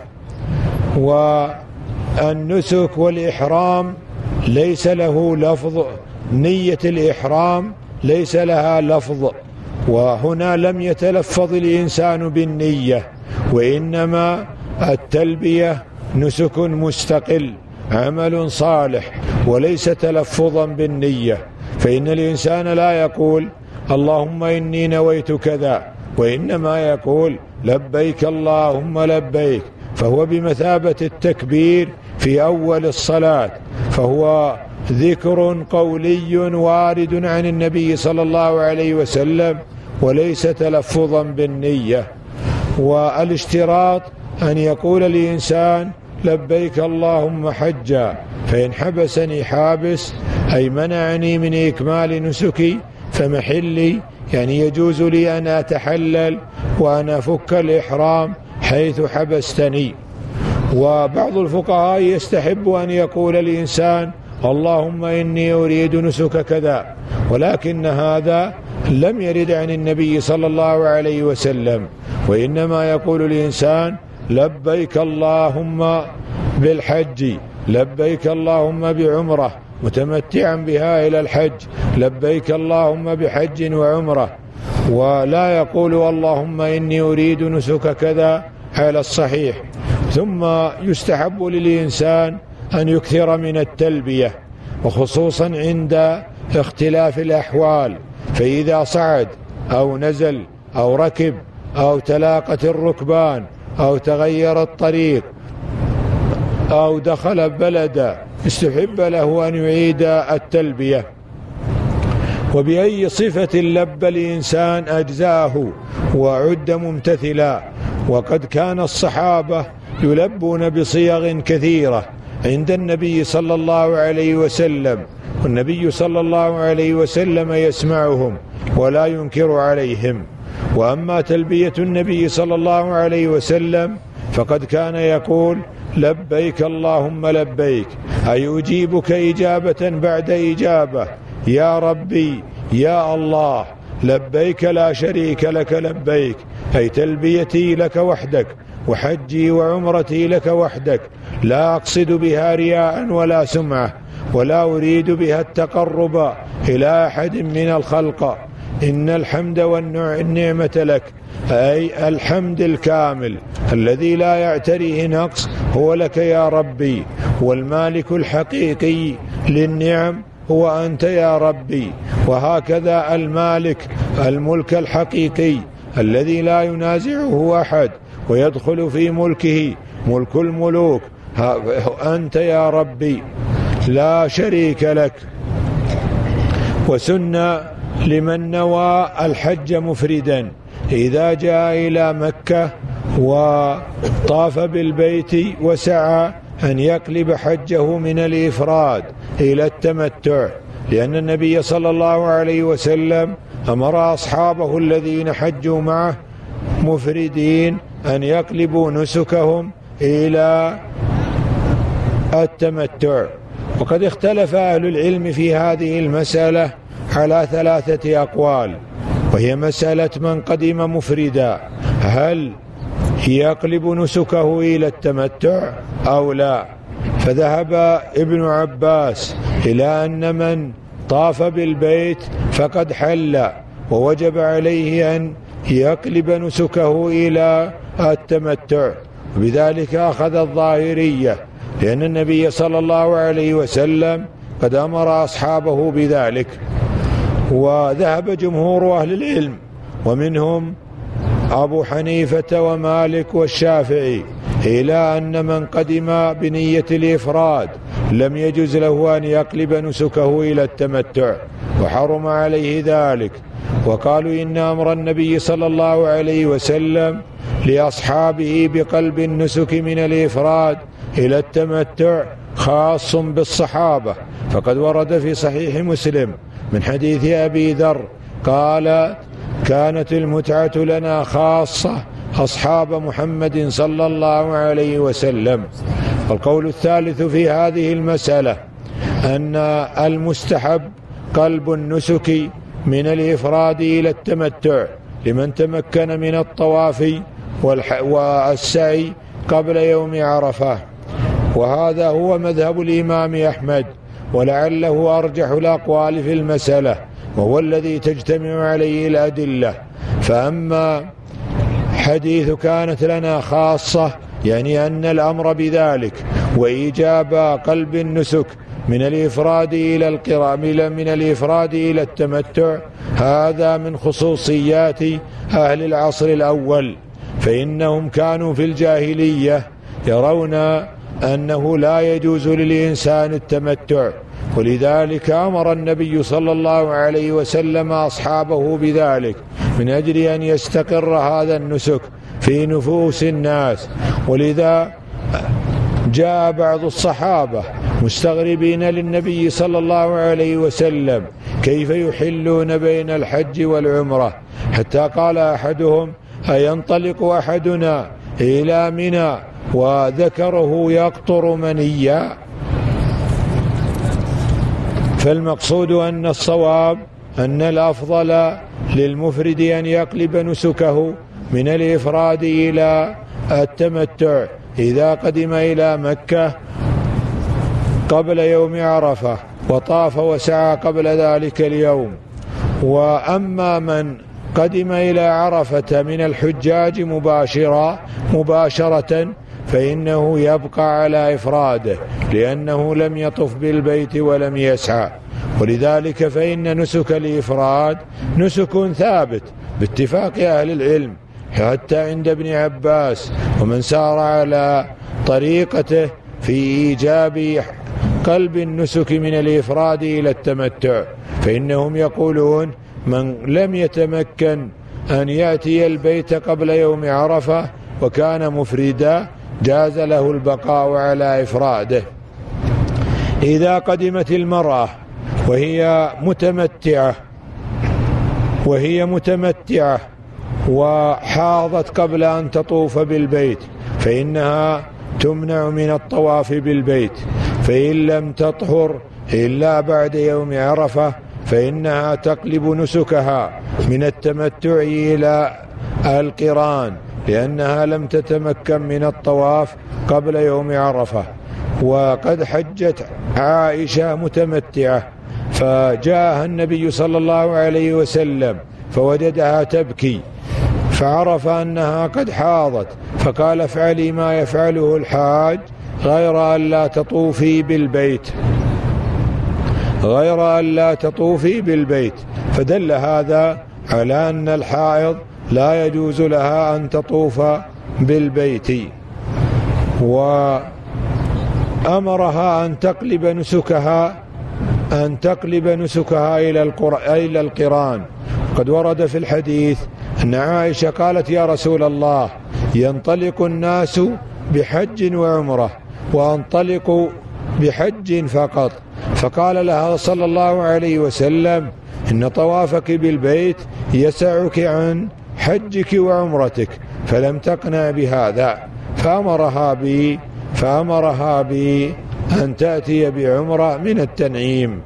والنسك والإحرام ليس له لفظ، نية الإحرام ليس لها لفظ، وهنا لم يتلفظ الإنسان بالنية، وإنما التلبية نسك مستقل عمل صالح وليس تلفظا بالنية. فإن الإنسان لا يقول اللهم إني نويت كذا، وإنما يقول لبيك اللهم لبيك، فهو بمثابة التكبير في أول الصلاة، فهو ذكر قولي وارد عن النبي صلى الله عليه وسلم وليس تلفظا بالنية. والاشتراط أن يقول الإنسان لبيك اللهم حجا، فإن حبسني حابس أي منعني من إكمال نسكي فمحلي، يعني يجوز لي أن أتحلل وأن أفك الإحرام حيث حبستني. وبعض الفقهاء يستحب أن يقول الإنسان اللهم إني أريد نسك كذا، ولكن هذا لم يرد عن النبي صلى الله عليه وسلم، وإنما يقول الإنسان لبيك اللهم بالحج، لبيك اللهم بعمرة متمتعا بها إلى الحج، لبيك اللهم بحج وعمرة، ولا يقول اللهم إني أريد نسك كذا على الصحيح. ثم يستحب للإنسان أن يكثر من التلبية، وخصوصا عند اختلاف الأحوال، فإذا صعد أو نزل أو ركب أو تلاقت الركبان أو تغير الطريق أو دخل بلدا استحب له أن يعيد التلبية. وبأي صفة لب الإنسان أجزاه وعد ممتثلا. وقد كان الصحابة يلبون بصيغ كثيرة عند النبي صلى الله عليه وسلم، والنبي صلى الله عليه وسلم يسمعهم ولا ينكر عليهم. وأما تلبية النبي صلى الله عليه وسلم فقد كان يقول لبيك اللهم لبيك، أي أجيبك إجابة بعد إجابة، يا ربي يا الله، لبيك لا شريك لك لبيك، أي تلبيتي لك وحدك وحجي وعمرتي لك وحدك، لا أقصد بها رياء ولا سمعة ولا أريد بها التقرب إلى أحد من الخلق، إن الحمد والنعمة لك، أي الحمد الكامل الذي لا يعتريه نقص هو لك يا ربي، والمالك الحقيقي للنعم هو أنت يا ربي. وهكذا الملك الحقيقي الذي لا ينازعه أحد ويدخل في ملكه ملك الملوك أنت يا ربي لا شريك لك. وسن لمن نوى الحج مفردا إذا جاء إلى مكة وطاف بالبيت وسعى أن يقلب حجه من الإفراد إلى التمتع، لأن النبي صلى الله عليه وسلم أمر أصحابه الذين حجوا معه مفردين أن يقلبوا نسكهم إلى التمتع. وقد اختلف أهل العلم في هذه المسألة على 3 أقوال، وهي مسألة من قدم مفردا، هل يقلب نسكه إلى التمتع أو لا؟ فذهب ابن عباس إلى أن من طاف بالبيت فقد حل ووجب عليه أن يقلب نسكه إلى التمتع، وبذلك أخذ الظاهرية، لأن النبي صلى الله عليه وسلم قد أمر أصحابه بذلك. وذهب جمهور أهل العلم ومنهم أبو حنيفة ومالك والشافعي إلى أن من قدم بنية الإفراد لم يجوز له أن يقلب نسكه إلى التمتع وحرم عليه ذلك، وقالوا إن أمر النبي صلى الله عليه وسلم لأصحابه بقلب النسك من الإفراد إلى التمتع خاص بالصحابة، فقد ورد في صحيح مسلم من حديث أبي ذر قال كانت المتعة لنا خاصة أصحاب محمد صلى الله عليه وسلم. القول الثالث في هذه المسألة أن المستحب قلب النسك من الإفراد إلى التمتع لمن تمكن من الطواف والسعي قبل يوم عرفة، وهذا هو مذهب الإمام أحمد، ولعله أرجح الأقوال في المسألة، وهو الذي تجتمع عليه الأدلة. فأما حديث كانت لنا خاصة يعني أن الأمر بذلك وإيجاب قلب النسك من الإفراد إلى التمتع، هذا من خصوصيات أهل العصر الأول، فإنهم كانوا في الجاهلية يرون أنه لا يجوز للإنسان التمتع، ولذلك أمر النبي صلى الله عليه وسلم أصحابه بذلك من أجل أن يستقر هذا النسك في نفوس الناس. ولذا جاء بعض الصحابة مستغربين للنبي صلى الله عليه وسلم كيف يحلون بين الحج والعمرة، حتى قال أحدهم أينطلق أحدنا إلى منى وذكره يقطر منيا؟ فالمقصود أن الصواب أن الأفضل للمفرد أن يقلب نسكه من الإفراد إلى التمتع إذا قدم إلى مكة قبل يوم عرفة وطاف وسعى قبل ذلك اليوم. وأما من قدم إلى عرفة من الحجاج مباشرة فإنه يبقى على إفراده، لأنه لم يطف بالبيت ولم يسعى. ولذلك فإن نسك الإفراد نسك ثابت باتفاق أهل العلم، حتى عند ابن عباس ومن سار على طريقته في إيجاب قلب النسك من الإفراد إلى التمتع، فإنهم يقولون من لم يتمكن أن يأتي البيت قبل يوم عرفة وكان مفردا جاز له البقاء على إفراده. إذا قدمت المرأة وهي متمتعة وحاضت قبل أن تطوف بالبيت فإنها تمنع من الطواف بالبيت، فإن لم تطهر إلا بعد يوم عرفة فإنها تقلب نسكها من التمتع إلى القران، لأنها لم تتمكن من الطواف قبل يوم عرفة. وقد حجت عائشة متمتعة فجاءها النبي صلى الله عليه وسلم فوجدها تبكي، فعرف أنها قد حاضت، فقال افعلي ما يفعله الحاج غير أن لا تطوفي بالبيت، فدل هذا على أن الحائض لا يجوز لها أن تطوف بالبيت، وأمرها أن تقلب نسكها إلى القران. قد ورد في الحديث أن عائشة قالت يا رسول الله ينطلق الناس بحج وعمرة وأنطلق بحج فقط، فقال لها صلى الله عليه وسلم إن طوافك بالبيت يسعك عن حجك وعمرتك، فلم تقنع بهذا فأمرها بأن تأتي بعمرة من التنعيم.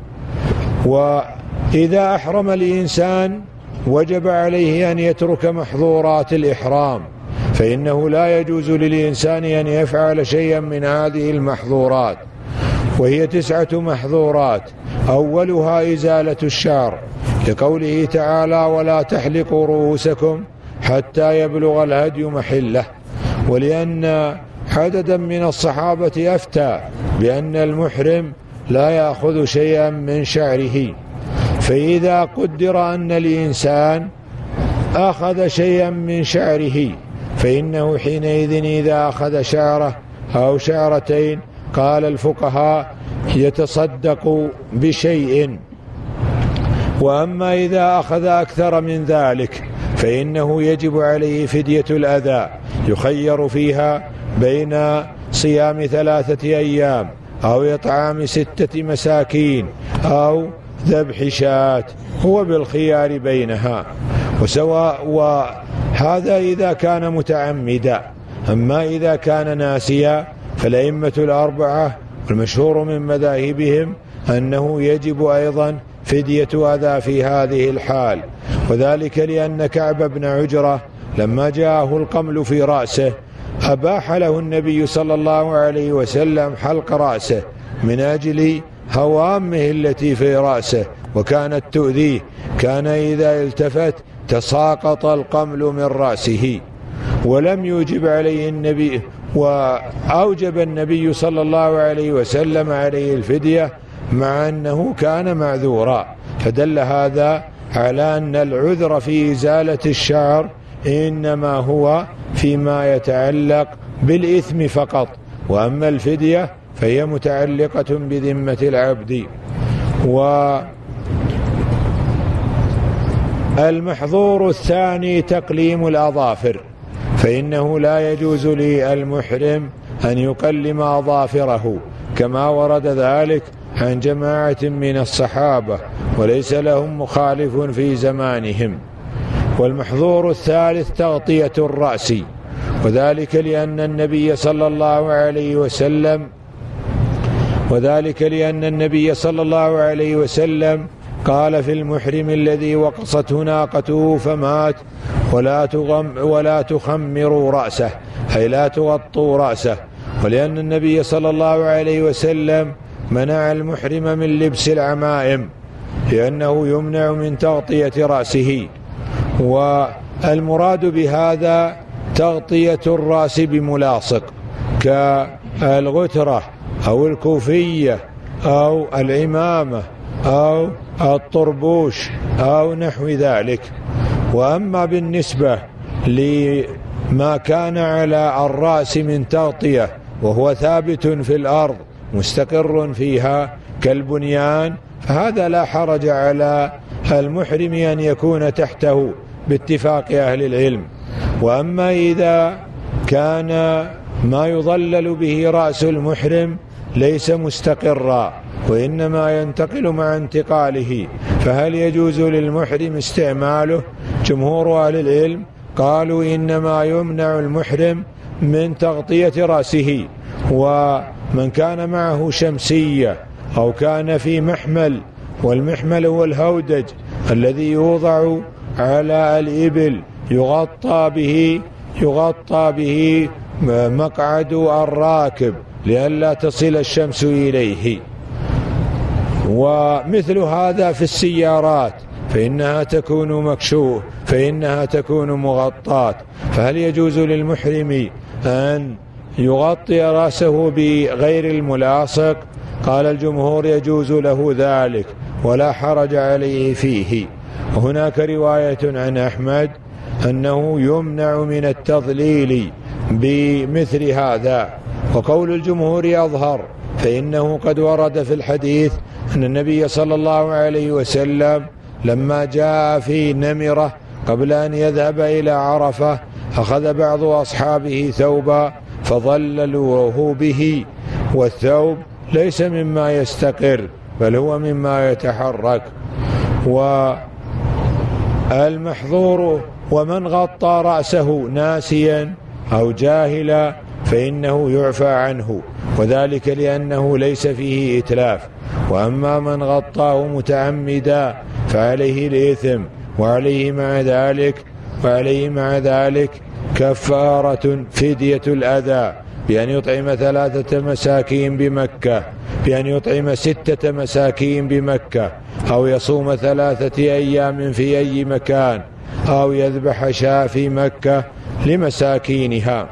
وإذا أحرم الإنسان وجب عليه أن يترك محظورات الإحرام، فإنه لا يجوز للإنسان أن يفعل شيئا من هذه المحظورات، وهي 9 محظورات. أولها إزالة الشعر، لقوله تعالى ولا تحلقوا رؤوسكم حتى يبلغ الهدي محله، ولأن عددا من الصحابة أفتى بأن المحرم لا يأخذ شيئا من شعره، فإذا قدر أن الإنسان أخذ شيئا من شعره فإنه حينئذ إذا أخذ شعرة أو شعرتين قال الفقهاء يتصدق بشيء. وأما إذا أخذ أكثر من ذلك فإنه يجب عليه فدية الأذى، يخير فيها بين صيام 3 أيام أو إطعام 6 مساكين أو ذبح شاة، هو بالخيار بينها. وهذا إذا كان متعمدا. أما إذا كان ناسيا فالأئمة الأربعة والمشهور من مذاهبهم أنه يجب أيضا فدية أذى في هذه الحال، وذلك لأن كعب بن عجرة لما جاءه القمل في رأسه أباح له النبي صلى الله عليه وسلم حلق رأسه من أجل هوامه التي في رأسه وكانت تؤذيه، كان إذا التفت تساقط القمل من رأسه، ولم يوجب عليه النبي، وأوجب النبي صلى الله عليه وسلم عليه الفدية مع أنه كان معذورا. فدل هذا على أن العذر في إزالة الشعر إنما هو فيما يتعلق بالإثم فقط، وأما الفدية فهي متعلقة بذمة العبد. والمحظور الثاني تقليم الأظافر، فإنه لا يجوز للمحرم أن يقلم أظافره كما ورد ذلك عن جماعة من الصحابة وليس لهم مخالف في زمانهم. والمحظور الثالث تغطية الرأس، وذلك لأن النبي صلى الله عليه وسلم قال في المحرم الذي وقصته ناقته فمات ولا تخمروا رأسه، أي لا تغطوا رأسه، ولأن النبي صلى الله عليه وسلم منع المحرم من لبس العمائم لأنه يمنع من تغطية رأسه. والمراد بهذا تغطية الرأس بملاصق كالغترة أو الكوفية أو العمامة أو الطربوش أو نحو ذلك. وأما بالنسبة لما كان على الرأس من تغطية وهو ثابت في الأرض مستقر فيها كالبنيان، فهذا لا حرج على المحرم أن يكون تحته باتفاق أهل العلم. وأما إذا كان ما يظلل به رأس المحرم ليس مستقرا وإنما ينتقل مع انتقاله، فهل يجوز للمحرم استعماله؟ جمهور أهل العلم قالوا إنما يمنع المحرم من تغطية رأسه. ومن كان معه شمسية أو كان في محمل، والمحمل هو الهودج الذي يوضع على الإبل يغطى به مقعد الراكب لئلا تصل الشمس إليه. ومثل هذا في السيارات فإنها تكون مغطاة، فهل يجوز للمحرم أن يغطي رأسه بغير الملاصق؟ قال الجمهور يجوز له ذلك ولا حرج عليه فيه. وهناك رواية عن أحمد أنه يمنع من التضليل بمثل هذا، وقول الجمهور أظهر، فإنه قد ورد في الحديث أن النبي صلى الله عليه وسلم لما جاء في نمرة قبل أن يذهب إلى عرفة أخذ بعض أصحابه ثوبا فظللوه به، والثوب ليس مما يستقر بل هو مما يتحرك. والمحظور ومن غطى رأسه ناسيا أو جاهلا فإنه يعفى عنه، وذلك لأنه ليس فيه إتلاف. وأما من غطاه متعمدا فعليه الإثم، وعليه مع ذلك كفارة فدية الأذى بأن يطعم 3 مساكين بمكة، بأن يطعم 6 مساكين بمكة، أو يصوم 3 أيام في أي مكان، أو يذبح شاة في مكة لمساكينها.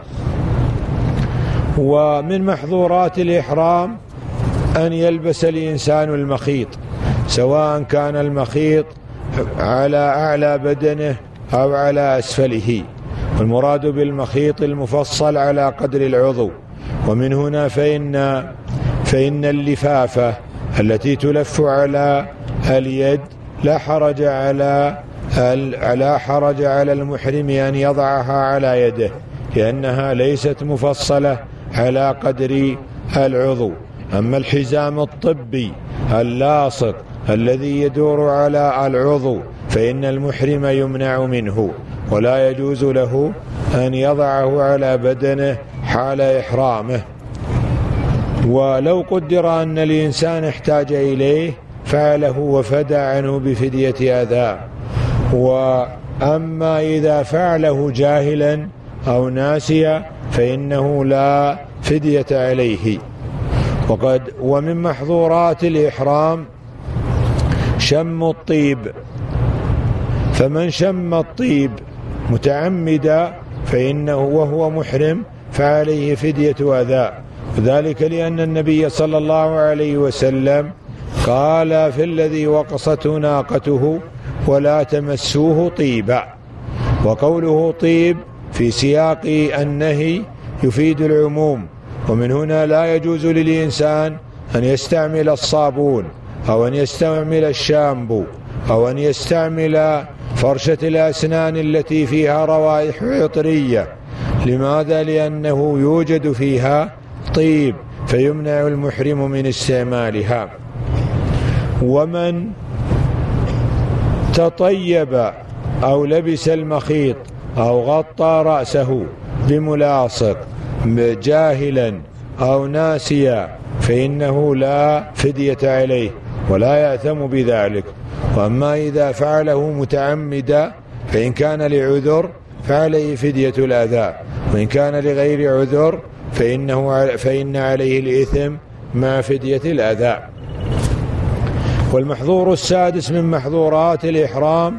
ومن محظورات الإحرام أن يلبس الإنسان المخيط، سواء كان المخيط على أعلى بدنه أو على أسفله، والمراد بالمخيط المفصل على قدر العضو. ومن هنا فإن اللفافة التي تلف على اليد لا حرج على المحرم أن يضعها على يده، لأنها ليست مفصلة على قدر العضو. أما الحزام الطبي اللاصق الذي يدور على العضو فإن المحرم يمنع منه، ولا يجوز له أن يضعه على بدنه حال إحرامه. ولو قدر أن الإنسان احتاج إليه فعله وفدى عنه بفدية أذى. وأما إذا فعله جاهلا أو ناسيا فإنه لا فدية عليه. ومن محظورات الإحرام شم الطيب، فمن شم الطيب متعمدا فإنه وهو محرم فعليه فدية أذى، وذلك لأن النبي صلى الله عليه وسلم قال في الذي وقصته ناقته ولا تمسوه طيبا. وقوله طيب في سياق النهي يفيد العموم، ومن هنا لا يجوز للإنسان أن يستعمل الصابون أو أن يستعمل الشامبو أو أن يستعمل فرشة الأسنان التي فيها روائح عطرية. لماذا؟ لأنه يوجد فيها طيب فيمنع المحرم من استعمالها. ومن تطيب أو لبس المخيط أو غطى رأسه بملاصق جاهلا أو ناسيا فإنه لا فدية عليه ولا يأثم بذلك. وأما إذا فعله متعمدا فإن كان لعذر فعليه فدية الأذى، وإن كان لغير عذر فإن عليه الإثم مع فدية الأذى. والمحظور السادس من محظورات الإحرام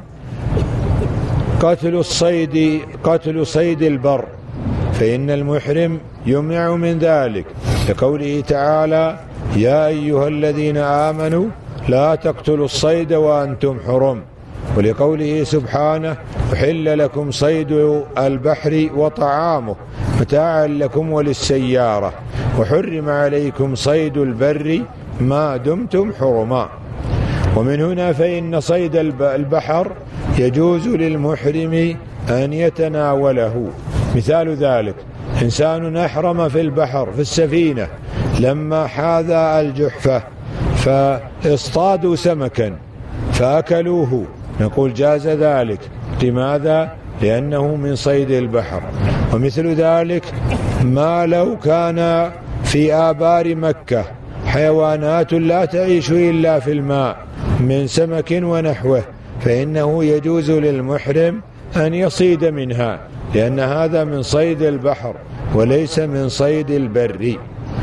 قتل صيد البر، فإن المحرم يمنع من ذلك لقوله تعالى: يا أيها الذين آمنوا لا تقتلوا الصيد وأنتم حرم، ولقوله سبحانه أحل لكم صيد البحر وطعامه متاعا لكم وللسيارة وحرم عليكم صيد البر ما دمتم حرما. ومن هنا فإن صيد البحر يجوز للمحرم أن يتناوله. مثال ذلك إنسان أحرم في البحر في السفينة، لما حاذى الجحفة فاصطادوا سمكا فأكلوه، نقول جاز ذلك. لماذا؟ لأنه من صيد البحر. ومثل ذلك ما لو كان في آبار مكة حيوانات لا تعيش إلا في الماء من سمك ونحوه، فإنه يجوز للمحرم أن يصيد منها، لأن هذا من صيد البحر وليس من صيد البر.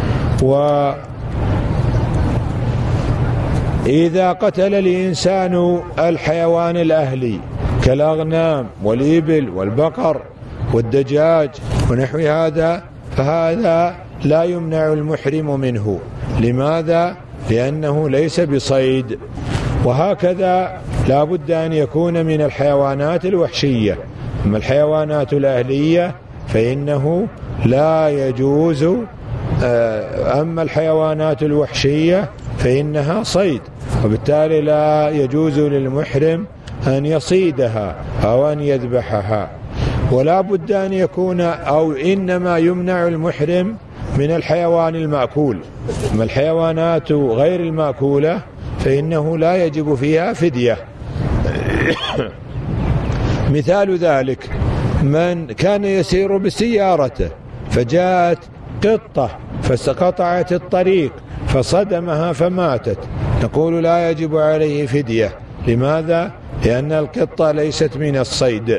وإذا قتل الإنسان الحيوان الأهلي كالأغنام والإبل والبقر والدجاج ونحو هذا، فهذا لا يمنع المحرم منه. لماذا؟ لأنه ليس بصيد. وهكذا لا بد أن يكون من الحيوانات الوحشية. أما الحيوانات الأهلية فإنه لا يجوز، أما الحيوانات الوحشية فإنها صيد، وبالتالي لا يجوز للمحرم أن يصيدها أو أن يذبحها. ولا بد أن يكون، أو إنما يمنع المحرم من الحيوان المأكول. أما الحيوانات غير المأكولة فإنه لا يجب فيها فدية. مثال ذلك من كان يسير بسيارته فجاءت قطة فقطعت الطريق فصدمها فماتت، نقول لا يجب عليه فدية. لماذا؟ لأن القطة ليست من الصيد.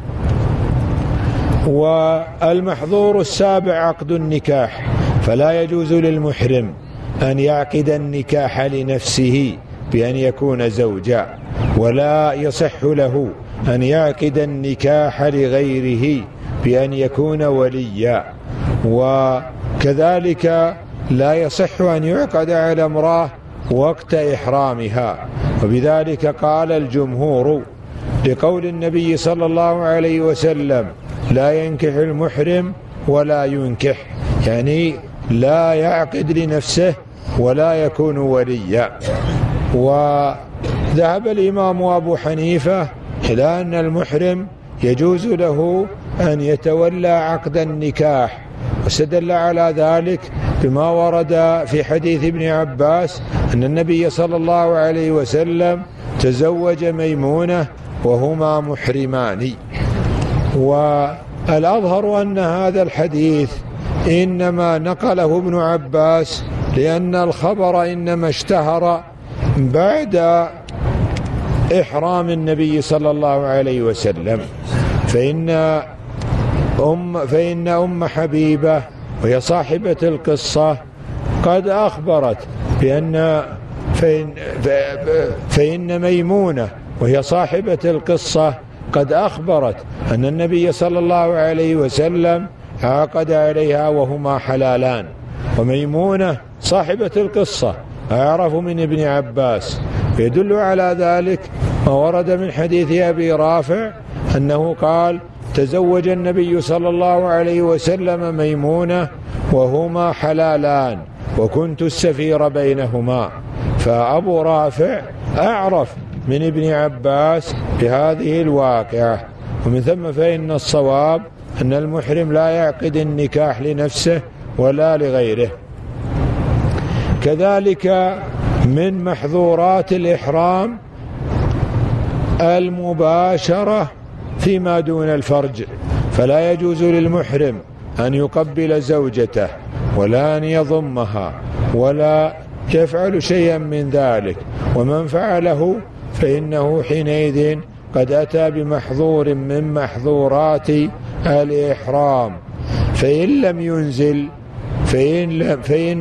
والمحظور السابع عقد النكاح، فلا يجوز للمحرم أن يعقد النكاح لنفسه بأن يكون زوجا، ولا يصح له أن يعقد النكاح لغيره بأن يكون وليا. وكذلك لا يصح أن يعقد على امرأة وقت إحرامها، وبذلك قال الجمهور لقول النبي صلى الله عليه وسلم لا ينكح المحرم ولا ينكح، يعني لا يعقد لنفسه ولا يكون وليا. وذهب الإمام أبو حنيفة إلى أن المحرم يجوز له أن يتولى عقد النكاح، واستدل على ذلك بما ورد في حديث ابن عباس أن النبي صلى الله عليه وسلم تزوج ميمونة وهما محرمان. والأظهر أن هذا الحديث إنما نقله ابن عباس لأن الخبر إنما اشتهر بعد إحرام النبي صلى الله عليه وسلم. فإن أم حبيبة وهي صاحبة القصة قد أخبرت فإن ميمونة وهي صاحبة القصة قد أخبرت أن النبي صلى الله عليه وسلم عقد عليها وهما حلالان. وميمونة صاحبة القصة أعرف من ابن عباس، يدل على ذلك ما ورد من حديث أبي رافع أنه قال تزوج النبي صلى الله عليه وسلم ميمونة وهما حلالان وكنت السفير بينهما. فأبو رافع أعرف من ابن عباس بهذه الواقعة. ومن ثم فإن الصواب أن المحرم لا يعقد النكاح لنفسه ولا لغيره. كذلك من محظورات الإحرام المباشرة فيما دون الفرج، فلا يجوز للمحرم أن يقبل زوجته ولا أن يضمها ولا يفعل شيئا من ذلك، ومن فعله فإنه حينئذ قد أتى بمحظور من محظورات الإحرام. فإن لم ينزل فإن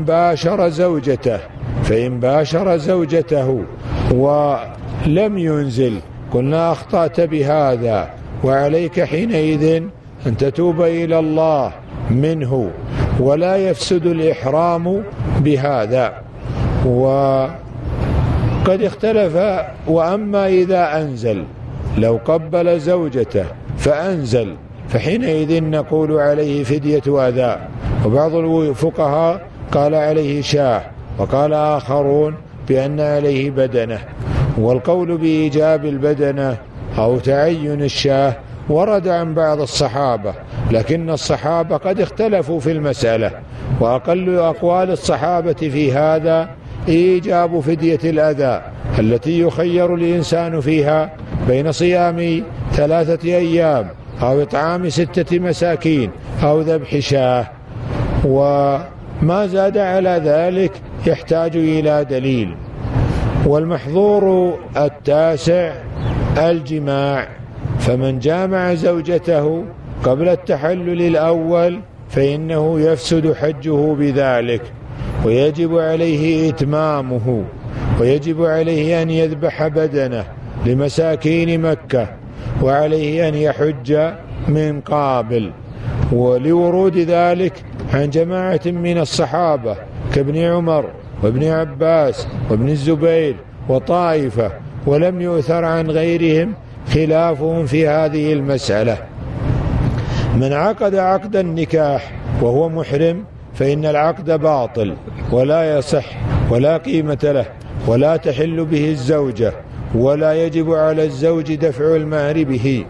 باشر زوجته ولم ينزل قلنا أخطأت بهذا، وعليك حينئذ أن تتوب إلى الله منه، ولا يفسد الإحرام بهذا. قد اختلف. وأما إذا أنزل، لو قبل زوجته فأنزل، فحينئذ نقول عليه فدية أذى. وبعض الفقهاء قال عليه شاه، وقال آخرون بأن عليه بدنة. والقول بإيجاب البدنة أو تعين الشاه ورد عن بعض الصحابة، لكن الصحابة قد اختلفوا في المسألة، وأقل أقوال الصحابة في هذا إيجاب فدية الأذى التي يخير الإنسان فيها بين صيام 3 أيام أو إطعام 6 مساكين أو ذبح شاه. وما زاد على ذلك يحتاج إلى دليل. والمحظور 9 الجماع، فمن جامع زوجته قبل التحلل الأول فإنه يفسد حجه بذلك، ويجب عليه إتمامه، ويجب عليه أن يذبح بدنه لمساكين مكة، وعليه أن يحج من قابل. ولورود ذلك عن جماعة من الصحابة كابن عمر وابن عباس وابن الزبير وطائفة، ولم يؤثر عن غيرهم خلافهم في هذه المسألة. من عقد عقد النكاح وهو محرم فإن العقد باطل ولا يصح ولا قيمة له، ولا تحل به الزوجة، ولا يجب على الزوج دفع المهر به،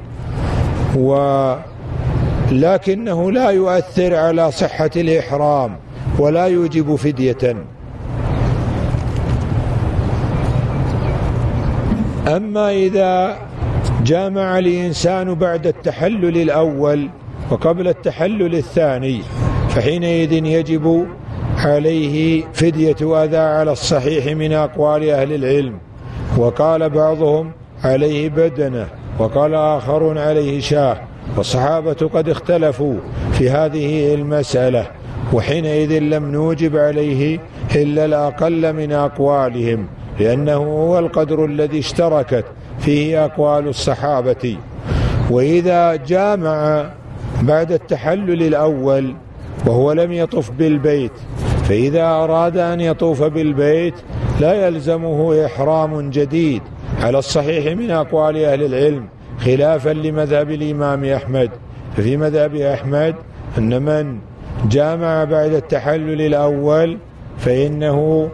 ولكنه لا يؤثر على صحة الإحرام ولا يوجب فدية. أما إذا جامع الإنسان بعد التحلل الأول وقبل التحلل الثاني فحينئذ يجب عليه فدية أذى على الصحيح من أقوال أهل العلم. وقال بعضهم عليه بدنة، وقال آخرون عليه شاه، والصحابة قد اختلفوا في هذه المسألة، وحينئذ لم نوجب عليه إلا الأقل من أقوالهم، لأنه هو القدر الذي اشتركت فيه أقوال الصحابة. وإذا جامع بعد التحلل الأول وهو لم يطف بالبيت، فإذا أراد أن يطوف بالبيت لا يلزمه إحرام جديد على الصحيح من أقوال أهل العلم، خلافا لمذهب الإمام أحمد. ففي مذهب أحمد أن من جامع بعد التحلل الأول فإنه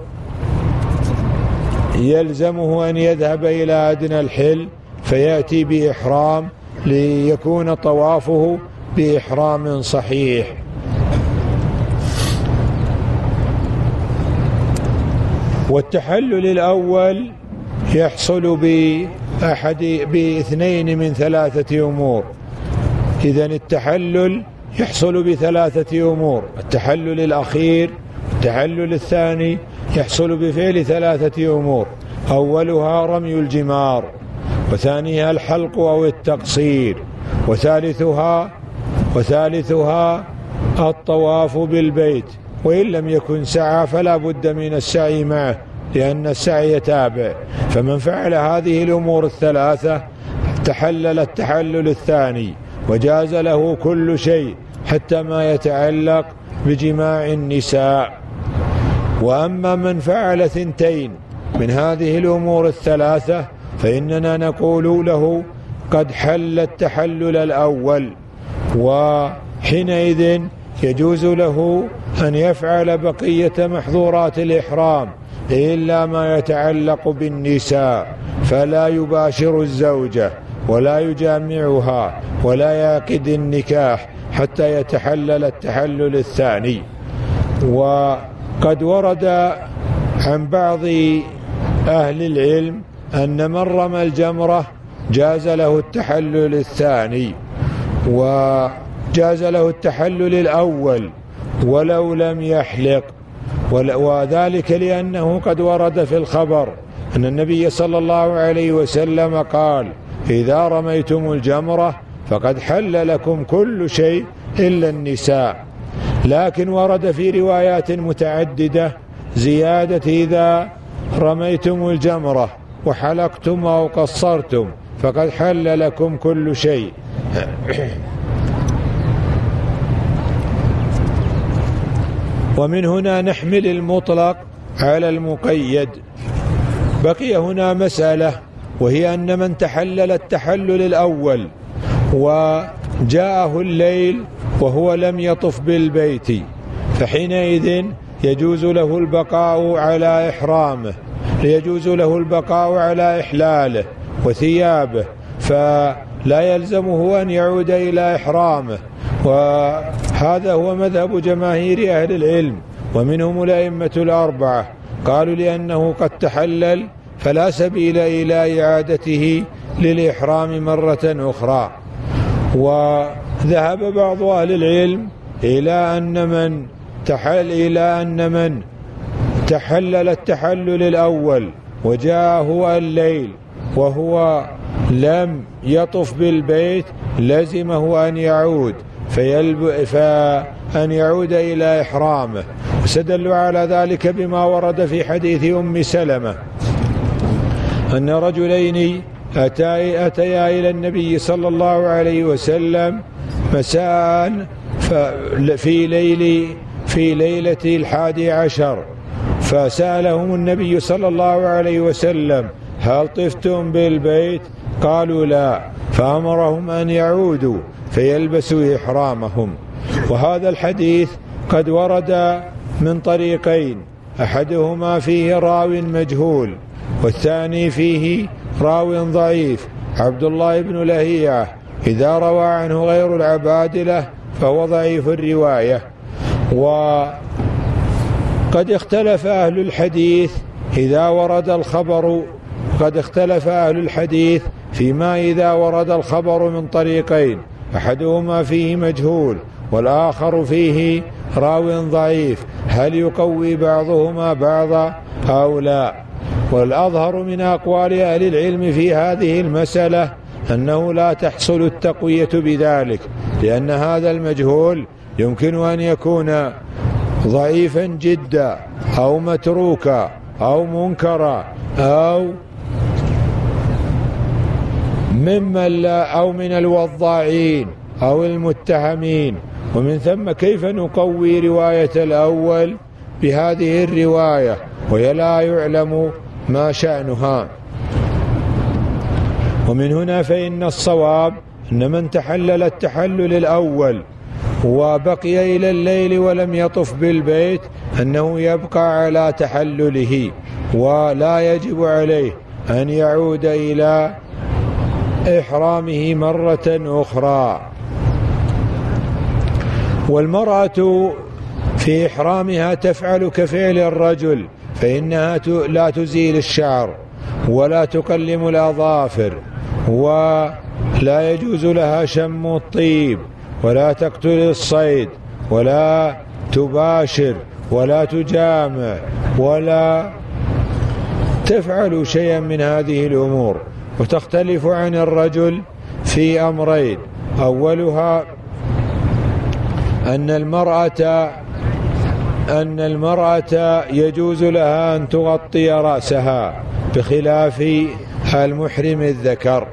يلزمه أن يذهب إلى أدنى الحل فيأتي بإحرام ليكون طوافه بإحرام صحيح. والتحلل الأول يحصل باثنين من 3 أمور. إذن التحلل يحصل ب3 أمور: التحلل الأخير، التحلل الثاني يحصل بفعل 3 أمور: أولها رمي الجمار، وثانيها الحلق أو التقصير، وثالثها الطواف بالبيت، وإن لم يكن سعى فلا بد من السعي معه لأن السعي تابع. فمن فعل هذه الأمور 3 تحلل التحلل الثاني وجاز له كل شيء حتى ما يتعلق بجماع النساء. وأما من فعل 2 من هذه الأمور 3 فإننا نقول له قد حل التحلل الأول، وحينئذ يجوز له أن يفعل بقية محظورات الإحرام إلا ما يتعلق بالنساء، فلا يباشر الزوجة ولا يجامعها ولا يعقد النكاح حتى يتحلل التحلل الثاني. وقد ورد عن بعض أهل العلم أن من رمى الجمرة جاز له التحلل الثاني، وجاز له التحلل الأول ولو لم يحلق، وذلك لأنه قد ورد في الخبر أن النبي صلى الله عليه وسلم قال: إذا رميتم الجمرة فقد حل لكم كل شيء إلا النساء. لكن ورد في روايات متعددة زيادة: إذا رميتم الجمرة وحلقتم أو قصرتم فقد حل لكم كل شيء. ومن هنا نحمل المطلق على المقيد، بقي هنا مسألة، وهي أن من تحلل التحلل الأول وجاءه الليل وهو لم يطف بالبيت، فحينئذ يجوز له البقاء على إحرامه، يجوز له البقاء على إحلاله وثيابه، فلا يلزمه أن يعود إلى إحرامه. وهذا هو مذهب جماهير أهل العلم، ومنهم الأئمة الأربعة، قالوا لأنه قد تحلل فلا سبيل إلى إعادته للإحرام مرة أخرى. وذهب بعض أهل العلم إلى أن من تحلل التحلل الأول وجاءه الليل وهو لم يطف بالبيت لزمه أن يعود فأن يعود إلى إحرامه، واستدلوا على ذلك بما ورد في حديث أم سلمة أن رجلين أتيا إلى النبي صلى الله عليه وسلم مساء في ليلة 11، فسألهم النبي صلى الله عليه وسلم هل طفتم بالبيت؟ قالوا لا، فأمرهم أن يعودوا فيلبسوا إحرامهم. وهذا الحديث قد ورد من طريقين، أحدهما فيه راو مجهول، والثاني فيه راو ضعيف عبد الله بن لهيعة، إذا روى عنه غير العبادلة فهو ضعيف الرواية. وقد اختلف أهل الحديث إذا ورد الخبر، قد اختلف أهل الحديث فيما إذا ورد الخبر من طريقين، أحدهما فيه مجهول والآخر فيه راو ضعيف، هل يقوي بعضهما بعضا أو لا؟ والأظهر من أقوال أهل العلم في هذه المسألة أنه لا تحصل التقوية بذلك، لأن هذا المجهول يمكن أن يكون ضعيفا جدا أو متروكا أو منكرا أو من الوضاعين أو المتهمين، ومن ثم كيف نقوي رواية الأول بهذه الرواية وهي لا يعلم ما شأنها؟ ومن هنا فإن الصواب أن من تحلل التحلل الأول وبقي إلى الليل ولم يطف بالبيت أنه يبقى على تحلله، ولا يجب عليه أن يعود إلى إحرامه مرة أخرى. والمرأة في إحرامها تفعل كفعل الرجل، فإنها لا تزيل الشعر ولا تقلم الأظافر، ولا يجوز لها شم الطيب، ولا تقتل الصيد، ولا تباشر، ولا تجامع، ولا تفعل شيئا من هذه الأمور. وتختلف عن الرجل في أمرين، أولها أن المرأة يجوز لها أن تغطي رأسها بخلاف المحرم الذكر.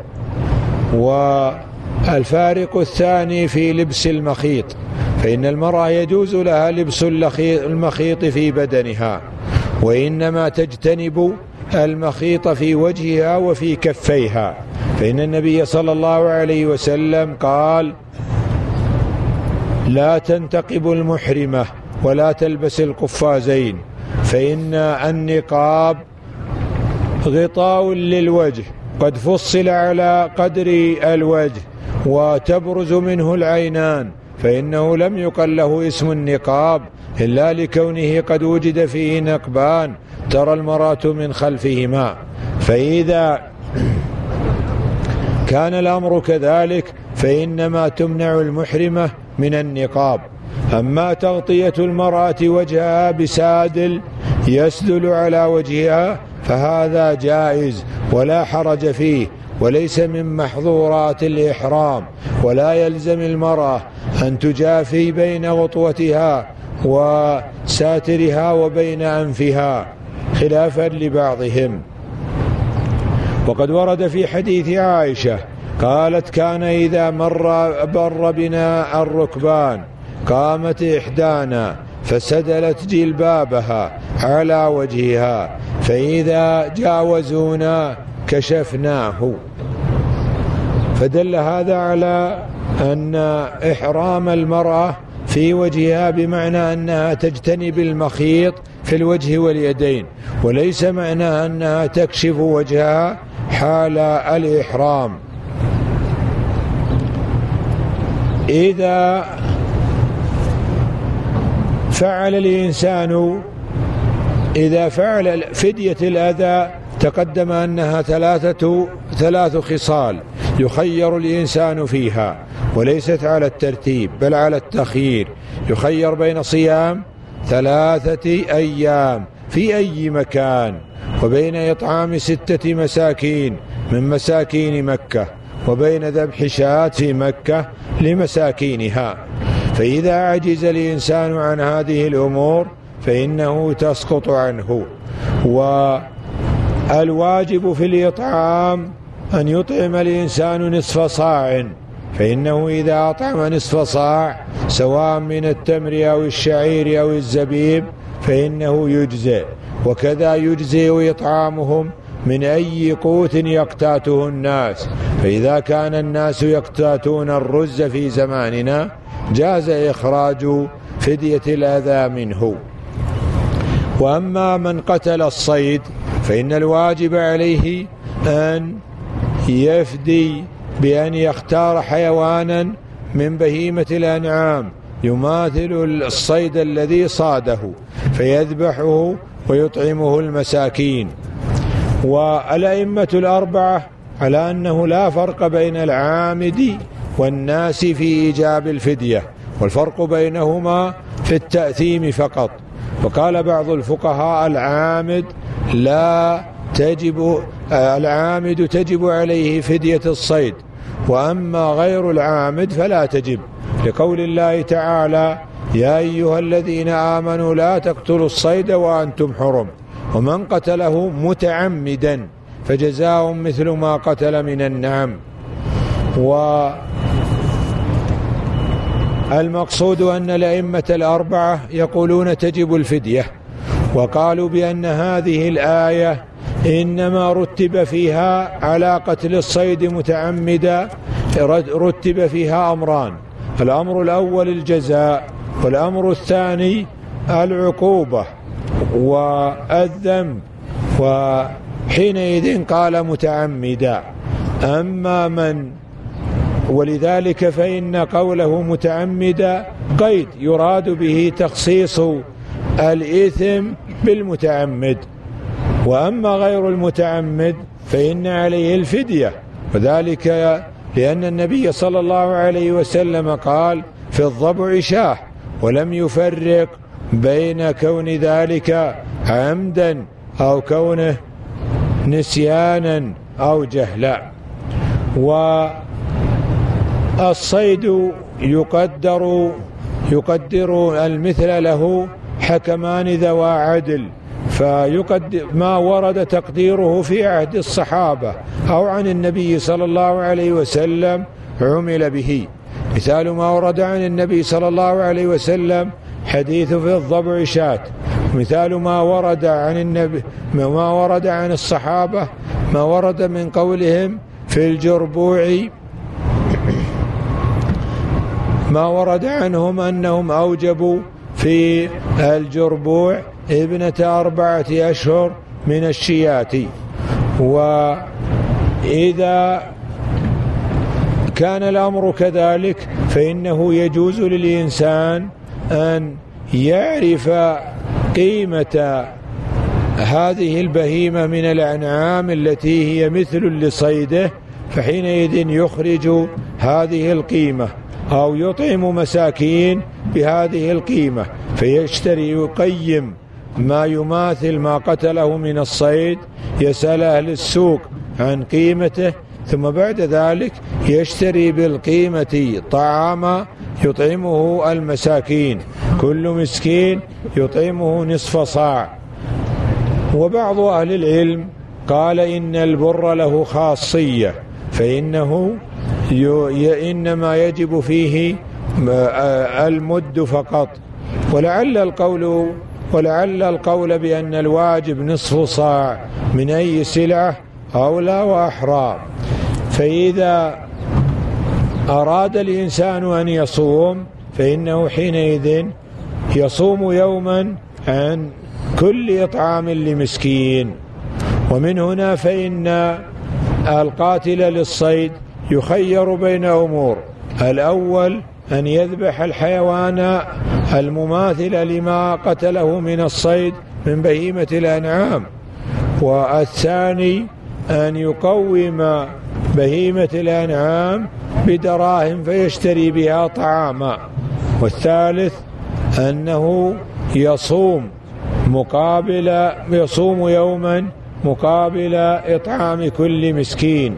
والفارق الثاني في لبس المخيط، فإن المرأة يجوز لها لبس المخيط في بدنها، وإنما تجتنب المخيط في وجهها وفي كفيها، فإن النبي صلى الله عليه وسلم قال لا تنتقب المحرمة ولا تلبس القفازين، فإن النقاب غطاء للوجه قد فصل على قدر الوجه وتبرز منه العينان، فإنه لم يقل له اسم النقاب إلا لكونه قد وجد فيه نقبان ترى المرأة من خلفهما. فإذا كان الأمر كذلك فإنما تمنع المحرمة من النقاب. أما تغطية المرأة وجهها بسادل يسدل على وجهها فهذا جائز ولا حرج فيه، وليس من محظورات الإحرام، ولا يلزم المرأة أن تجافي بين غطوتها وساترها وبين أنفها خلافا لبعضهم. وقد ورد في حديث عائشة قالت كان إذا مر بنا الركبان قامت إحدانا فسدلت جلبابها على وجهها فإذا جاوزونا كشفناه. فدل هذا على أن إحرام المرأة في وجهها بمعنى أنها تجتنب المخيط في الوجه واليدين، وليس معنى أنها تكشف وجهها حال الإحرام. إذا فعل الإنسان فدية الأذى تقدم أنها ثلاث خصال يخير الإنسان فيها، وليست على الترتيب بل على التخيير. يخير بين صيام 3 أيام في أي مكان، وبين إطعام 6 مساكين من مساكين مكة، وبين ذبح شاة في مكة لمساكينها. فإذا عجز الإنسان عن هذه الأمور فإنه تسقط عنه. والواجب في الإطعام أن يطعم الإنسان نصف صاع، فإنه إذا أطعم نصف صاع سواء من التمر أو الشعير أو الزبيب فإنه يجزئ. وكذا يجزئ إطعامهم من أي قوت يقتاته الناس. فإذا كان الناس يقتاتون الرز في زماننا جاز إخراج فدية الأذى منه. وأما من قتل الصيد فإن الواجب عليه أن يفدي بأن يختار حيوانا من بهيمة الأنعام يماثل الصيد الذي صاده فيذبحه ويطعمه المساكين. والأئمة الأربعة على أنه لا فرق بين العامد والناس في إيجاب الفدية، والفرق بينهما في التأثيم فقط. وقال بعض الفقهاء العامد تجب عليه فدية الصيد، وأما غير العامد فلا تجب، لقول الله تعالى: يا أيها الذين آمنوا لا تقتلوا الصيد وأنتم حرم، ومن قتله متعمدا فجزاء مثل ما قتل من النعم. والمقصود أن الأئمة الأربعة يقولون تجب الفدية، وقالوا بأن هذه الآية إنما رتب فيها على قتل الصيد متعمدا رتب فيها أمران: الأمر الأول الجزاء، والأمر الثاني العقوبة والذنب، وحينئذ قال متعمدا. أما من ولذلك فإن قوله متعمدا قيد يراد به تخصيص الإثم بالمتعمد، وأما غير المتعمد فإن عليه الفدية، وذلك لأن النبي صلى الله عليه وسلم قال: في الضبع شاه، ولم يفرق بين كون ذلك عمدا أو كونه نسيانا أو جهلا. والصيد يقدر المثل له حكمان ذوى عدل، فيقدر ما ورد تقديره في عهد الصحابة أو عن النبي صلى الله عليه وسلم عمل به. مثال ما ورد عن النبي صلى الله عليه وسلم حديث في الضبع شاة. مثال ما ورد عن النبي ما ورد عن الصحابة ما ورد من قولهم في الجربوع، ما ورد عنهم أنهم أوجبوا في الجربوع 4 أشهر من الشيات. وإذا كان الأمر كذلك فإنه يجوز للإنسان أن يعرف قيمة هذه البهيمة من الأنعام التي هي مثل لصيده، فحينئذ يخرج هذه القيمة أو يطعم مساكين بهذه القيمة، فيشتري يقيم ما يماثل ما قتله من الصيد، يسأل أهل السوق عن قيمته، ثم بعد ذلك يشتري بالقيمة طعاما يطعمه المساكين، كل مسكين يطعمه نصف صاع. وبعض أهل العلم قال إن البر له خاصية، فإنه إنما يجب فيه المد فقط. ولعل القول ولعل القول بأن الواجب نصف صاع من أي سلعة أولى وأحرى. فإذا أراد الإنسان أن يصوم فإنه حينئذ يصوم يوما عن كل إطعام لمسكين. ومن هنا فإن القاتل للصيد يخير بين أمور: الأول أن يذبح الحيوان المماثل لما قتله من الصيد من بهيمة الأنعام، والثاني أن يقوم بهيمة الأنعام بدراهم فيشتري بها طعاما، والثالث أنه يصوم يوما مقابل إطعام كل مسكين.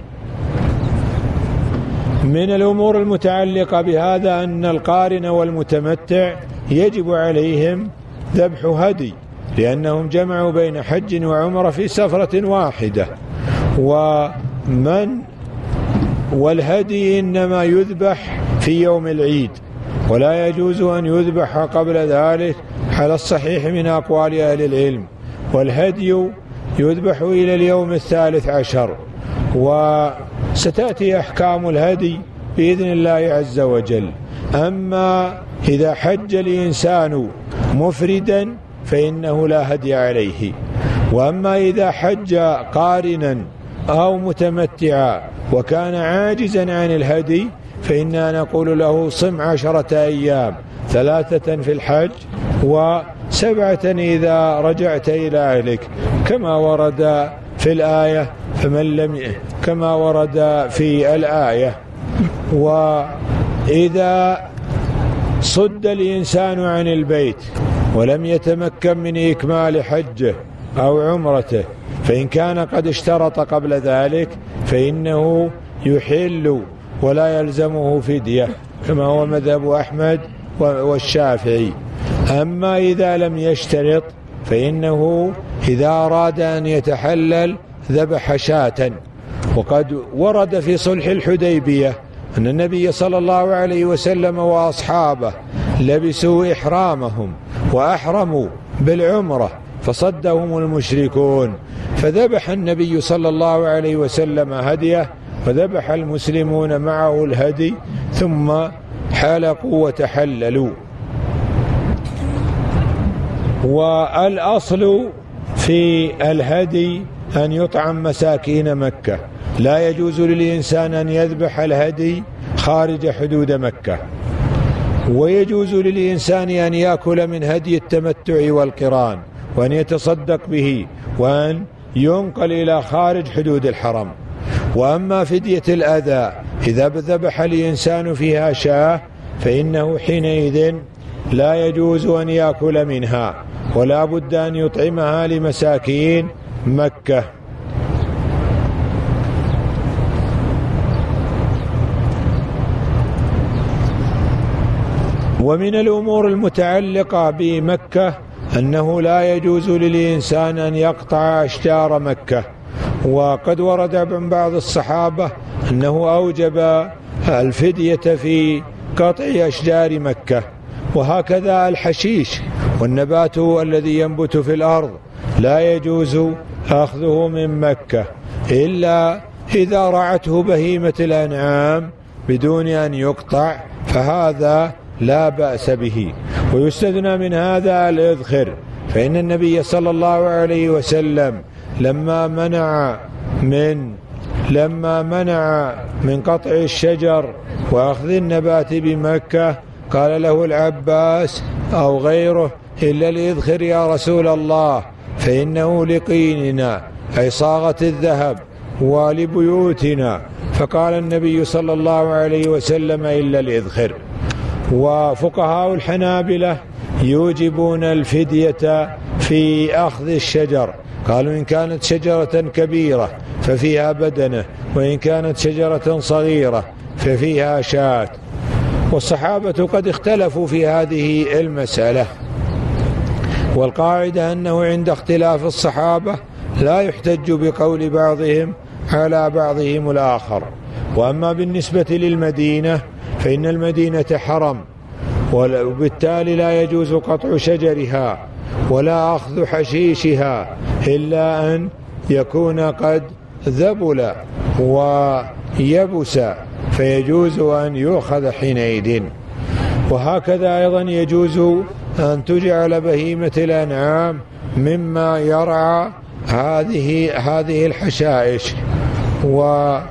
من الأمور المتعلقة بهذا أن القارن والمتمتع يجب عليهم ذبح هدي، لأنهم جمعوا بين حج وعمرة في سفرة واحدة، والهدي إنما يذبح في يوم العيد، ولا يجوز أن يذبح قبل ذلك على الصحيح من أقوال أهل العلم. والهدي يذبح إلى اليوم 13، وستأتي أحكام الهدي بإذن الله عز وجل. أما إذا حج الإنسان مفردا فإنه لا هدي عليه، وأما إذا حج قارنا أو متمتعا وكان عاجزا عن الهدي فإننا نقول له صم 10 أيام، 3 في الحج و7 إذا رجعت إلى أهلك، كما ورد في الآية كما ورد في الآية. وإذا صد الإنسان عن البيت ولم يتمكن من إكمال حجه أو عمرته، فإن كان قد اشترط قبل ذلك فإنه يحل ولا يلزمه فدية، كما هو مذهب أحمد والشافعي. أما إذا لم يشترط فإنه إذا أراد أن يتحلل ذبح شاة. وقد ورد في صلح الحديبية أن النبي صلى الله عليه وسلم وأصحابه لبسوا إحرامهم وأحرموا بالعمرة فصدهم المشركون، فذبح النبي صلى الله عليه وسلم هديه وذبح المسلمون معه الهدي ثم حلقوا وتحللوا. والأصل في الهدي أن يطعم مساكين مكة، لا يجوز للإنسان أن يذبح الهدي خارج حدود مكة. ويجوز للإنسان أن يأكل من هدي التمتع والقران وأن يتصدق به وأن ينقل إلى خارج حدود الحرم. وأما فدية الأذى إذا ذبح الإنسان فيها شاة فإنه حينئذ لا يجوز أن يأكل منها، ولا بد أن يطعمها لمساكين مكة. ومن الأمور المتعلقة بمكة أنه لا يجوز للإنسان أن يقطع أشجار مكة، وقد ورد عن بعض الصحابة أنه أوجب الفدية في قطع أشجار مكة. وهكذا الحشيش والنبات الذي ينبت في الأرض لا يجوز أخذه من مكة إلا إذا رعته بهيمة الأنعام بدون أن يقطع، فهذا لا بأس به. ويستثنى من هذا الإذخر، فإن النبي صلى الله عليه وسلم لما منع من قطع الشجر وأخذ النبات بمكة قال له العباس أو غيره: إلا الإذخر يا رسول الله، فإنه لقيننا، أي صاغة الذهب، ولبيوتنا. فقال النبي صلى الله عليه وسلم: إلا الإذخر. وفقهاء الحنابلة يوجبون الفدية في أخذ الشجر، قالوا إن كانت شجرة كبيرة ففيها بدنة، وإن كانت شجرة صغيرة ففيها شاة. والصحابة قد اختلفوا في هذه المسألة، والقاعدة أنه عند اختلاف الصحابة لا يحتج بقول بعضهم على بعضهم الآخر. وأما بالنسبة للمدينة فإن المدينة حرم، وبالتالي لا يجوز قطع شجرها ولا أخذ حشيشها إلا أن يكون قد ذبل ويبس، فيجوز أن يؤخذ حينئذ. وهكذا أيضا يجوز أن تجعل بهيمة الأنعام مما يرعى هذه الحشائش. وإذا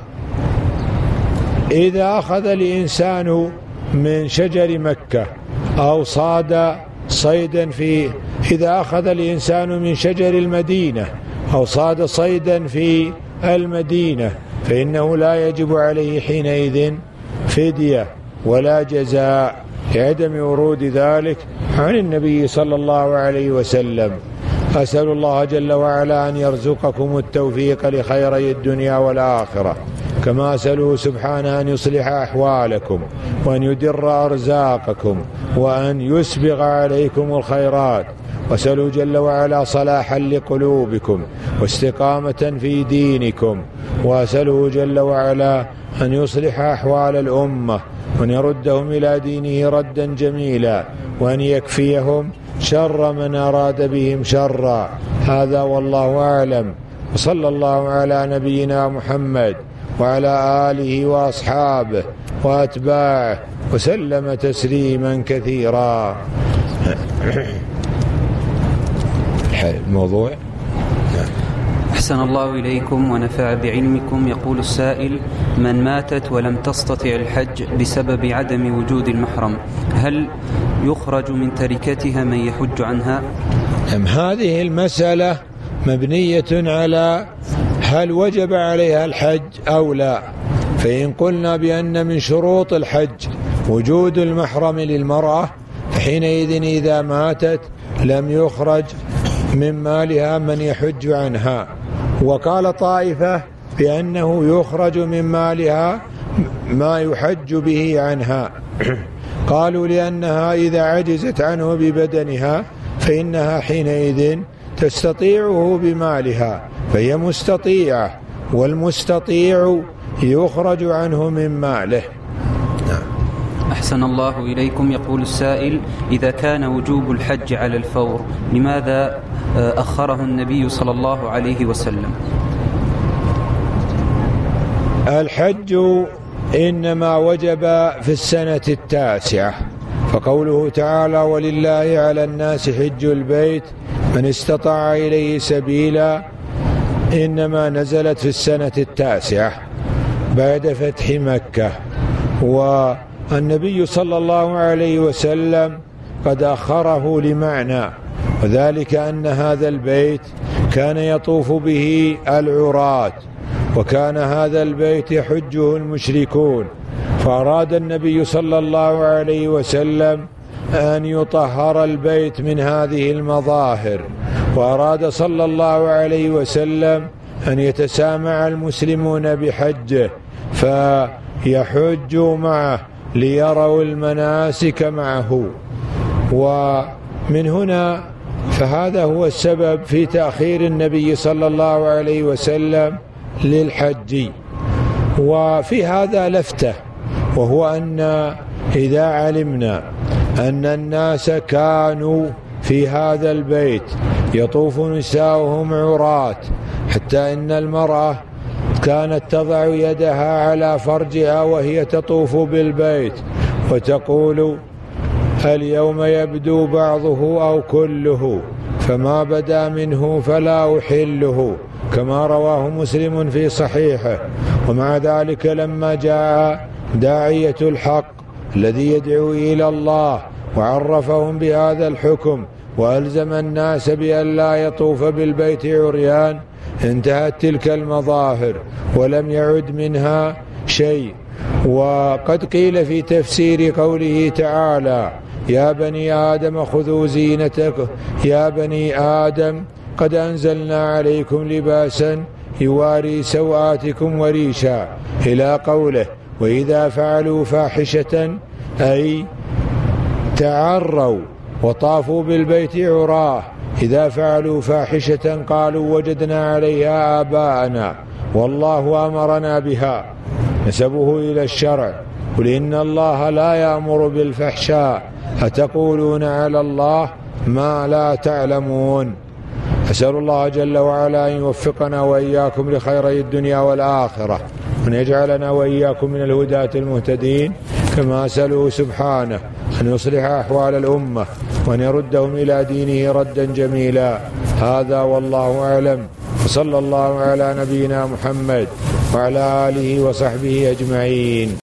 أخذ الإنسان من شجر مكة أو صاد صيدا إذا أخذ الإنسان من شجر المدينة أو صاد صيدا في المدينة فإنه لا يجب عليه حينئذ فدية ولا جزاء لعدم ورود ذلك عن النبي صلى الله عليه وسلم. أسأل الله جل وعلا أن يرزقكم التوفيق لخيري الدنيا والآخرة، كما أسأله سبحانه أن يصلح أحوالكم وأن يدر أرزاقكم وأن يسبغ عليكم الخيرات، وأسأله جل وعلا صلاحا لقلوبكم واستقامة في دينكم، وأسأله جل وعلا أن يصلح أحوال الأمة وأن يردهم إلى دينه ردا جميلا، وأن يكفيهم شر من أراد بهم شرا. هذا والله أعلم، وصلى الله على نبينا محمد وعلى آله وأصحابه وأتباعه وسلم تسليما كثيرا. الموضوع. أحسن الله إليكم ونفع بعلمكم. يقول السائل: من ماتت ولم تستطع الحج بسبب عدم وجود المحرم، هل يخرج من تركتها من يحج عنها؟ هذه المسألة مبنية على هل وجب عليها الحج أو لا. فإن قلنا بأن من شروط الحج وجود المحرم للمرأة، فحينئذ إذا ماتت لم يخرج من مالها من يحج عنها. وقال طائفة بأنه يخرج من مالها ما يحج به عنها، قالوا لأنها إذا عجزت عنه ببدنها فإنها حينئذ تستطيعه بمالها، فهي مستطيعة، والمستطيع يخرج عنه من ماله. أحسن الله إليكم. يقول السائل: إذا كان وجوب الحج على الفور لماذا أخره النبي صلى الله عليه وسلم؟ الحج إنما وجب في السنة التاسعة، فقوله تعالى: ولله على الناس حج البيت من استطاع إليه سبيلا، إنما نزلت في السنة التاسعة بعد فتح مكة. والنبي صلى الله عليه وسلم قد أخره لمعنى، وذلك أن هذا البيت كان يطوف به العراة، وكان هذا البيت يحجه المشركون، فأراد النبي صلى الله عليه وسلم أن يطهر البيت من هذه المظاهر، وأراد صلى الله عليه وسلم أن يتسامع المسلمون بحجه فيحجوا معه ليروا المناسك معه. ومن هنا فهذا هو السبب في تأخير النبي صلى الله عليه وسلم للحج. وفي هذا لفتة، وهو أن إذا علمنا أن الناس كانوا في هذا البيت يطوف نساؤهم عراة، حتى إن المرأة كانت تضع يدها على فرجها وهي تطوف بالبيت وتقول: اليوم يبدو بعضه أو كله، فما بدا منه فلا أحله، كما رواه مسلم في صحيحه. ومع ذلك لما جاء داعية الحق الذي يدعو إلى الله وعرفهم بهذا الحكم وألزم الناس بأن لا يطوف بالبيت عريان، انتهت تلك المظاهر ولم يعد منها شيء. وقد قيل في تفسير قوله تعالى: يا بني آدم خذوا زينتكم، يا بني آدم قد أنزلنا عليكم لباسا يواري سوآتكم وريشا، إلى قوله: وإذا فعلوا فاحشة أي تعروا وطافوا بالبيت عراه، إذا فعلوا فاحشة قالوا وجدنا عليها آباءنا والله أمرنا بها، نسبه إلى الشرع. قل إن الله لا يأمر بالفحشاء أتقولون على الله ما لا تعلمون. أسأل الله جل وعلا أن يوفقنا وإياكم لخيري الدنيا والآخرة، وأن يجعلنا وإياكم من الهداة المهتدين، كما أسأله سبحانه أن يصلح أحوال الأمة وأن يردهم إلى دينه ردا جميلا. هذا والله أعلم، وصلى الله على نبينا محمد وعلى آله وصحبه أجمعين.